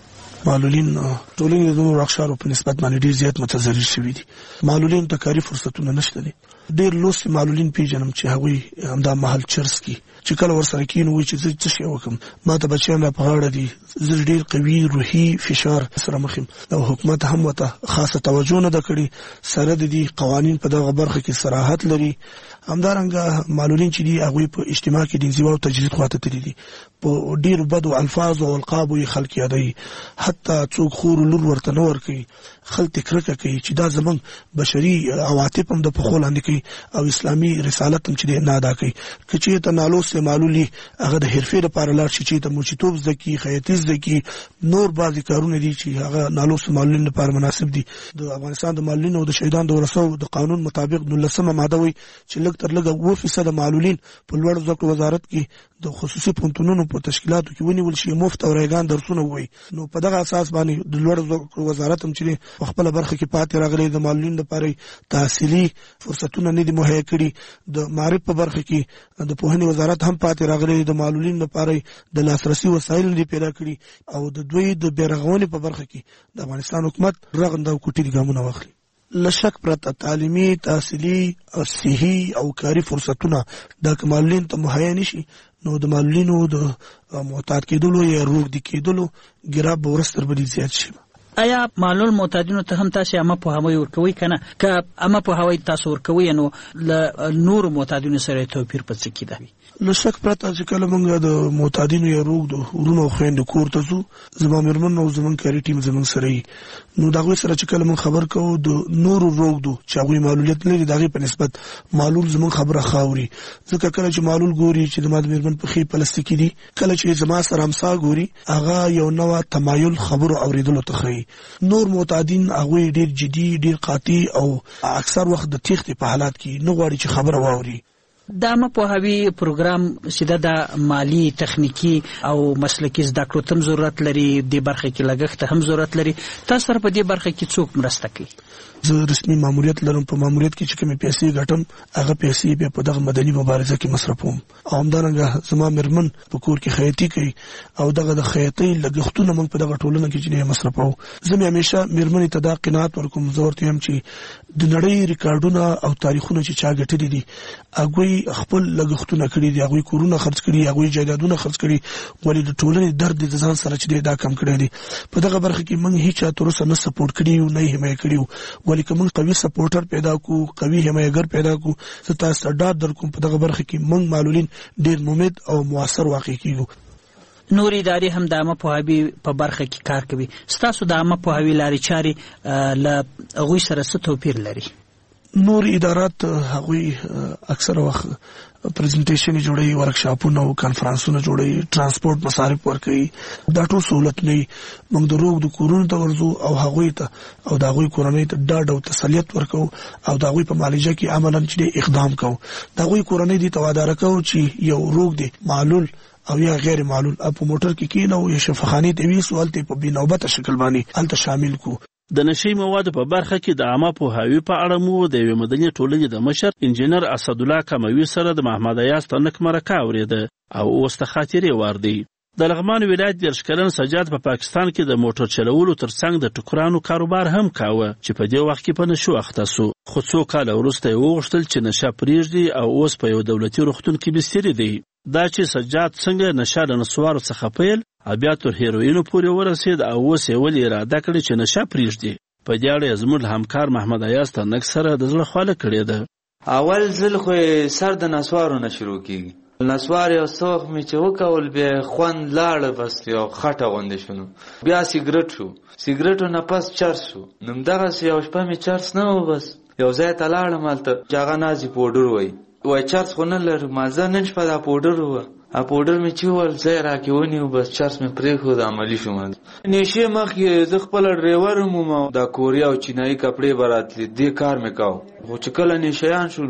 معلولین ټولنې د نورو اقشارو په نسبت باندې ډیر زیات متضرر شوي دي. معلولین ته کاري فرصتونه نشته دي. ډیر لوستي معلولین پیژنم چې هغوی همدا مهال چرس کی چې کله ورسره کېنو وایي چې زه څه شی وکړم، ما ته بچیان را په غاړه دي، زه ډیر قوي روحي فشار سره مخ یم او حکومت هم ورته خاصه توجه نه ده کړې. سره د دې قوانین په دغه برخه کې صراحت لري. همدارنګه معلولین چې دي هغوی په اجتماع کې د انزوا او تجرید خواته تللي دي. په ډیرو بدو الفاظ او القابو یې خلک یادوي، حتی څوک خور لور ورته نه ورکوي، خلک کرکه کوي چې دا زمونږ بشري عواطف هم د پښو لاندې کوي او اسلامي رسالت هم چې دی نه ادا کوي. که چېرته نالوستی معلول وي هغه د حرفې لپاره لاړ شي، چېرته موچیتوب زده کړي، خیاطي زده کړي، نور بعضې کارونه دي چې هغه نالوستو معلولینو لپاره مناسب دي. د افغانستان د معلولینو او د شهیدانو د ورثو د قانون مطابق 19مه ماده وایي چې لږ تر لږه 2% معلولین په لوړ زده کړو وزارت کې د خصوصي پوهنتونونو په تشکیلاتو کې ونیول شي، مفت او رایګان درسونه ووایي. نو په دغه اساس باندې د لوړ زده کړو وزارت هم چې په خپله برخه کې پاتې راغلی د معلولینو لپاره تحصیلي فرصتونه نه دي مهیا کړي. د معارف په برخه کې د پوهنې وزارت هم پاتې راغلی د معلولینو لپاره د لاسرسي وسایل نه دي پیدا کړي او د دوی د بیرغونې په برخه کې د افغانستان حکومت رغنده او کوټي ګامونه واخلي. لشک پرته تعلیمي، تحصیلي او صحي او کاري فرصتونه د معلولینو ته مهیا نشي، نو د معلولینو د معتاد کېدلو یا روږدي کېدلو ګراب به ورځ تر بلې زیات شي. آیا معلول معتادینو ته هم تاسو عامه پوهاوی ورکوي کنه؟ که عامه پوهاوی تاسو ورکوي نو له نورو معتادینو سره توپیر په څه کې ده؟ لشک پرته چې کله موږ د معتادینو یا روږدو ورونو او خویندو کور ته ځو، زما مېرمن او زموږ کاري ټیم زموږ سره وي، نو د هغوی سره چې کله موږ خبر کوو د نورو روږدو چې هغوی معلولیت لري د هغې په نسبت معلول زموږ خبره ښه اوري. ځکه کله چې معلول ګوري چې زما د مېرمن پښې پلاستیکي دي، کله چې زما سره امسا ګوري هغه یو نوع تمایل خبرو اورېدلو ته ښیي. نور معتادین هغوی ډېر جدي، ډېر قاطع او اکثر وخت د تیښتې په حالات کې نه غواړي چې خبره واوري. دا عامه پوهاوي پروګرام چې د مالی، تخنیکی او مسلکي زده کړو ته هم ضرورت لري، دې برخه کې لګښت هم ضرورت لري. تاسو سره په دې برخه کې څوک مرسته کوي؟ زه رسمي ماموریت لرم. په ماموریت کې چې کومې پیسې ګټم هغه پیسې بیا په دغه مدني مبارزه کې مصرفوم. او همدارنګه زما مېرمن په کور کې خیاطي کوي او دغه د خیاطۍ لګښتونه موږ په دغه ټولنه کې چې مصرفوو. زه مې همیشه مېرمنې ته دا قناعت ورکوم، زه ورته وایم چې د نړۍ ریکارډونه او تاریخونه چې چا ګټلي دي هغوی خپل لګښتونه کړي دي، هغوی کورونه خرڅ کړي، هغوی جایدادونه خرڅ کړي، ولې د ټولنې درد د ځان سره چې دی دا کم کړی دی. په دغه برخه کې موږ هیڅ چا تر اوسه نه سپورټ کړي یو، نه یې حمایه کړي یو. ولې که موږ قوي سپورټر پیدا کړو، قوي حمایهګر پیدا کړو، زه تاسو ته ډاډ درکوم په دغه برخه کې موږ معلولین ډېر مؤمن او مؤثر واقع کیږو. نور ادارې هم د عامه پوهاوي په برخه کې کار کوي. ستاسو د عامه پوهاوي لارې چارې له هغوی سره څه توپیر لري؟ نور ادارات هغوی اکثر وخت پریزنټیشن جوړوي، ورکشاپونه او کانفرنسونه جوړوي، ترانسپورت مصارف ورکوي، دا ټول سہولت نه وي. موږ د روږدو کورونو ته ورځو او هغوی ته او د هغوی کورنۍ ته ډاډ او تسلیت ورکوو او د هغوی په معالجه کې عملاً چې اقدام کوو. د هغوی کورنۍ دې ته وعده راکوو چې یو روږدی معلول او یا غیر معلول په موټر کې کېنو یا شفاخانې ته ویسو، هلته په بې نوبته شکل باندې هلته شامل کو. د نشي موادو په برخه کې د عامه پوهاوي په اړه مو د یوې مدني ټولنې د مشر انجینر اسدالله کموي سره د محمد ایاز تنک مرکه اورېده او اوس د خاطرې وار دی. د لغمان ولایت 30 کلن سجاد په پاکستان کې د موټر چلولو ترڅنګ د ټکرانو کاروبار هم کاوه چې په دې وخت کې په نشو اخته سو، خو څو کاله وروسته یې وغوښتل چې نشه پرېږدي او اوس په یو دولتي روغتون کې بستري دی. دا چې سجاد څنګه نشه له نسوارو څخه پیل بیا تر هیروینو پورې ورسید او اوس یې ولې اراده کړې چې نشه پرېږدي. په دې اړه زموږ همکار محمد ایاز تنک سره د زړه خواله کړې ده. اول ځل خو سر د نسوارو نه شروع کېږي. نسوار یو څوک مې چې وکول بیا خوند لاړه، بس یو خټه غوندې شونو. بیا سیګرټ شو، سیګرټو نه پس چرس شو. نو همدغسې یو شپه مې چرس نه و، بس یو ځای ته لاړم هلته چې هغه نازي پوډر وایي چرس خو نه لرم. ما زه نن شپه دا پوډر وه، پوډر مې چې وویل ځای راکې ونیو، بس چرس مې پرېښود، عملي شوم. نیشې مخکې زه خپله ډریور وم او دا کوریا او چینایي کپړې به راتلې، دې کار مې کاو. خو چې کله نیشیان شول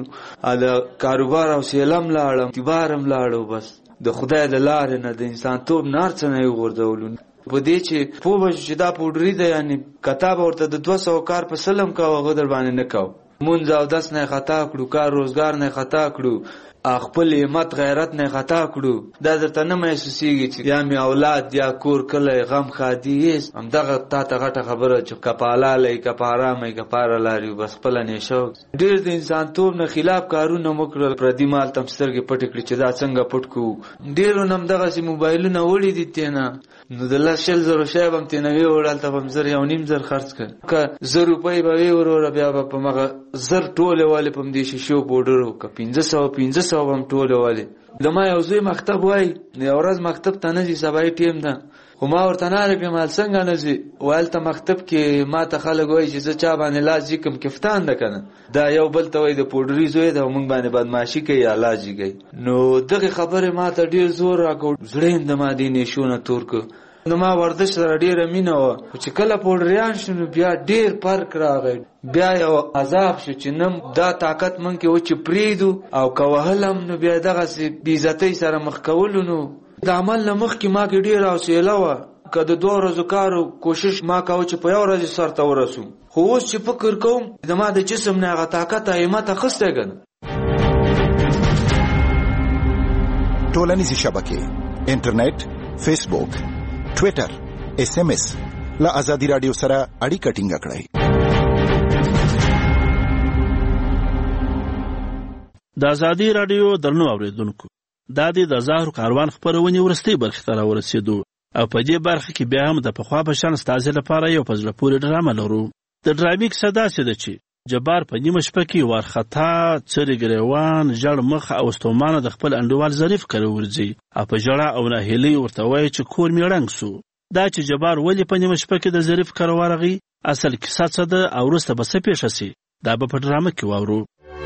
د کاروبار او سیلم لاړم، اعتبار هم لاړو، بس د خدای د لارې نه د انسانتوب نه هر څه نه یې وغورځولو. په دې چې پوه به چې دا پوډري ده، یعنې کتا به ورته د 200 کار په سلم کاو، هغه در باندې نه کاو. مونځ او دس نه خطا کړو، کار روزګار نه خطا کړو، خپل همت غیرت نه غتا کړو دا درته نه محسوسیږي چې یا می اولاد یا کور کله غم خادي هیڅ هم دغه تا ته غټه خبره چې کپاله لای کپاره مې کپاره لاري بس خپل نه شو ډیر د انسان توب نه خلاف کارونه وکړل پردي مال تم سترګې پټ کړي چې دا څنګه پټ کو ډیرو نم دغه سي موبایلونه وړي دي تینا نو د لاشل زرو شای بم تینوي وړل ته بم زر یو نیم زر خرج کړ که 100 روپۍ به ورور بیا په مغه زر ټوله والے پم دي شیشو بورډرو ک 1500 بم ټوله والے د ما یو ځای مکتب وای یو ورځ مکتب ته نه دي سبای ټیم ده خو ما ورته نه لري مال څنګه نه زی والته مکتب کې ما ته خلک وای چې زه چا باندې لاجی کوم کفتان ده کنه دا یو بل ته وای د پوډری زوی ده مونږ باندې بدمعشي کوي یا لاجی کوي نو دغه خبره ما ته ډیر زور راکړ زړه د ما دي نشونه تورک نو ما ورزش سره ډیره مینه و چې کله پوډریان شنو بیا ډیر فرق راغی بیا یو عذاب شو چې نم دا طاقت مونږ کې و چې پریدو او کوهلم نو بیا دغه سي بیزتی سره مخ کولو نو د عمل نه مخکې ما کې ډیر حوصله و که د 2 ورځو کارو کوشش ما کاوه چې په یو ورځ سر ته ورسوم خو اوس چې فکر کوم د ما د جسم نه هغه طاقت همت اخیستی ګڼم ټولنیزې شبکې انټرنیټ فیسبوک ټویټر SMS له ازادي رادیو سره اړیکه ټینګه کړئ د ازادي رادیو درنو اوریدونکو دا د زهرو کاروان خبرونه ورستي برخه ته ورسېدو او په دې برخه کې بیا هم د پخوا په شان ستاسو لپاره یو پزله پورې ډرامه لرو د ډرامې کیسه داسې ده چې جبار په نیمه شپه کې وارخطا څري ګریوان جړ مخ او ستومانه د خپل انډوال ظریف کړو ورځي او په جړه او ناهیلي ورته وایي چې کور می رنګ سو دا چې جبار ولی په نیمه شپه کې د ظریف کړو ورغي اصل کیسه څه ده او ورسته به څه پیښ شي دا به په ډرامه کې واورو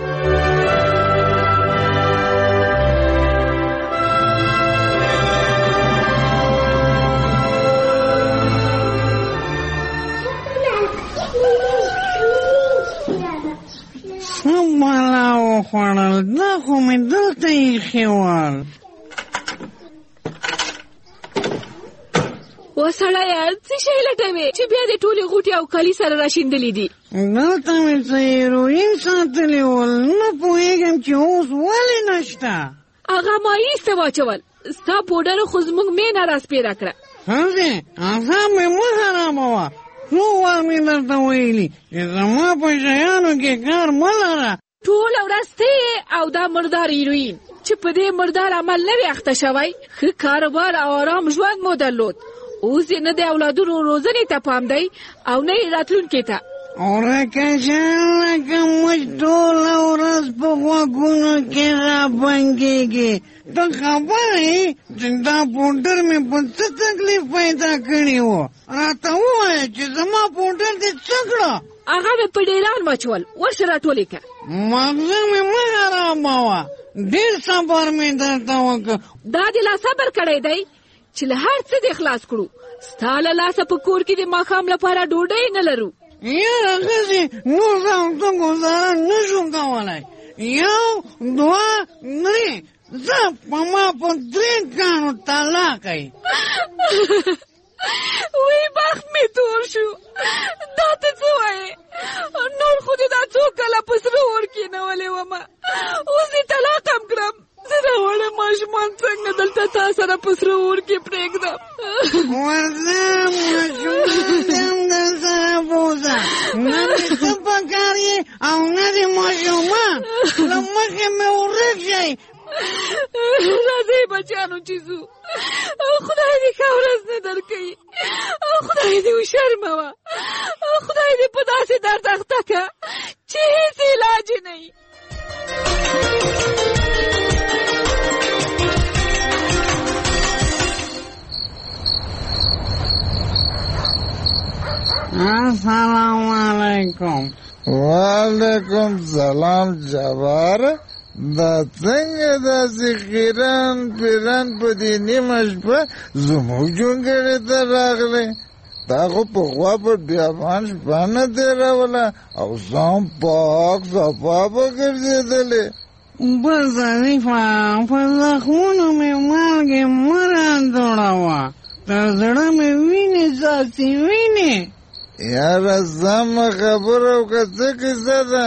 سمالا وخوړل دا خو مې دلته ایښی وال وسړیه څه شی لټوې چې بیا دې ټولې غوټې او کالي سره راشیندلې دي دلته مې څه هیروین ساتلي ول نه پوهېږم چې اوس ولې نشته هغه ما ایسته واچول ستا پوډر خو زموږ مینه راسپېره کړه همزې اعصاب مې مه خرابوه څو وار مې درته ویلي چې زما په شیانو کې کار مه لره ټوله ورځ ته او دا مردار هیروین چې په دې مردار عمل نه وي اخته شوی ښه کاروبار او آرام ژوند مو درلود اوس یې نه د اولادونو روزنې ته پام دی او نه یې راتلونکي ته ورکه شان لکه موږ ټوله ورځ په غوږونو کې رابنګېږي ته خبر یې چې دا پوډر مې په څه تکلیف پیدا کړی و راته ووایه چې زما پوډر دې څه کړه هغه مې په ډیران واچول ورشه راټولې کړه مغزه مې مه حراموه ډېر صبر مې درته وکړه دا دې لا صبر کړی دی چې له هر څه دې خلاص کړو ستا له لاسه په کور کې د ماښام لپاره ډوډۍ نه لرو یاره ښځې نور زه او ته ګزاره نه شو کولی 1 2 3 زه په ما په 3 کانو طلاق ای وی بخت می تور شو دا ته څه وایې نور خو دې دا څو کله په سره اور کېنولې ومه اوس دې طلاق هم کړم زه دا وړه ماشومان څنګه دلته تا سره په سره اور کې پرېږدم ورځه ماشومان هم در سره بوځه نه دې څه پکار یې او نه دې ماشومان له مخې مې ورک شئ راځئ بچیانو چې ځو خدای دې ښه ورځ نه درکوي خدای دې وشرموه خدای دې په داسې درد اخته کړه چې هېڅ علاج یې نه وي السلام علیکم وعلیکم سلام جبار دا څنګه داسې خیران پیران په دې نیمه شپه زموږ جونګړې ته راغلی تا خو پخوا په بیابان شپه نه تېروله او ځان پاک صفا به ګرځېدلې په ظریفه په زخمونو مې مالګې مه راندوړوه تر زړه مې وینې څاڅي وینې یاره سمه خبره وکړه څه کیسه ده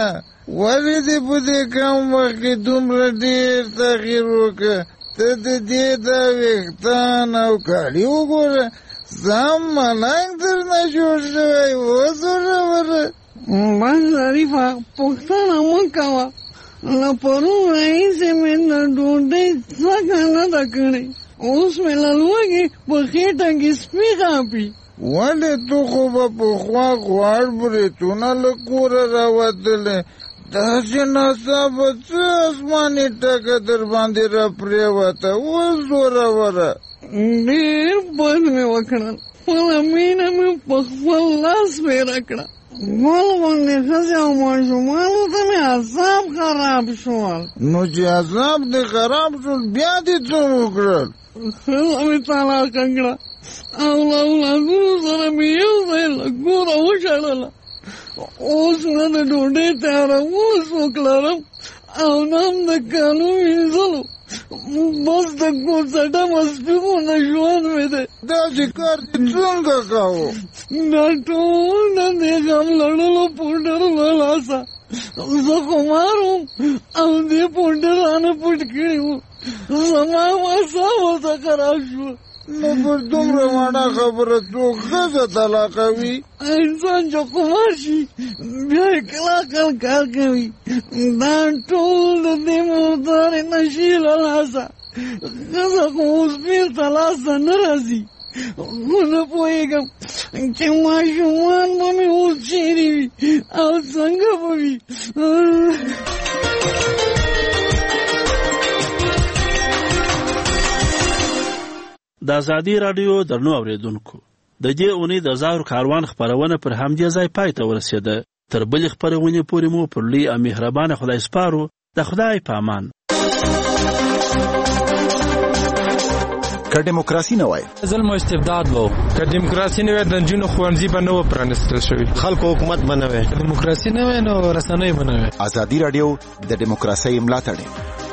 ولې دې په دې کم وخت کې دومره ډېر تغییر وکړه؟ ته د دې دا ویښتان او کالي وګوره، سم ملنګ درنه جوړ شوی اوس وروره. بس ظریفه پوښتنه مه کوه، له پرون راهیسې مې د ډوډۍ څکه نه ده کړې، اوس مې له لوږې په خېټه کې سپي غاپي. ولې تو خو به پخوا غوړ بریتونه له کوره راوتلې، داسې ناڅاپه څه اسماني ټکه در باندې را پرېوته، اوس وروره. ډېر بد مې وکړل، خپله مینه مې په خپل لاس بیره کړه. ګل غوندې ښځې او ماشومانو ته مې اعصاب خراب شول. نو چې اعصاب دې خراب شول بیا دې څه وکړل؟ ښځه مې طلاقه کړه او له اولادونو سره مې یو ځای له کوره وشړله. اوس نه د ډوډۍ تیارولو څوک لرم او نه هم د کالو مینځلو، بس د کوڅټه مسپي غوندې ژوند مې دی. داسې کار دې څنګه کوو؟ دا ټول د دې غم لړلو پوډر له لاسه. زه خمار وم او دې پوډر رانه پټ کړي وو، زما اعصاب ورته خراب شوه. نو پر دومره وړه خبره څوک ښځه طلاقوي؟ انسان چې خمار شي بیا یې کلاکل کار کوي. دا ټول د دې مردارې نشي له لاسه. ښځه خو اوس بېرته لاسته نه راځي، خو نه پوهېږم چې ماشومان به مې اوس چېرې وي او څنګه به وي. د ازادي راډیو درنو اوریدونکو، د دې اونۍ د زهرو کاروان خپرونه پر همدې ځای پای ته ورسېده. تر بلې خپرونې پورې مو پر لوی او مهربانه خدای سپارو. د خدای په امان. که دیموکراسي نه وای، ظلم او استبداد وو. که دیموکراسي نه وای، د نجونو ښوونځي به نه و پرانیستل شوي، خلکو حکومت به نه وای. که دیموکراسي نه وای، نو رسنۍ به نه وای. ازادي راډیو د دیموکراسۍ ملاتړ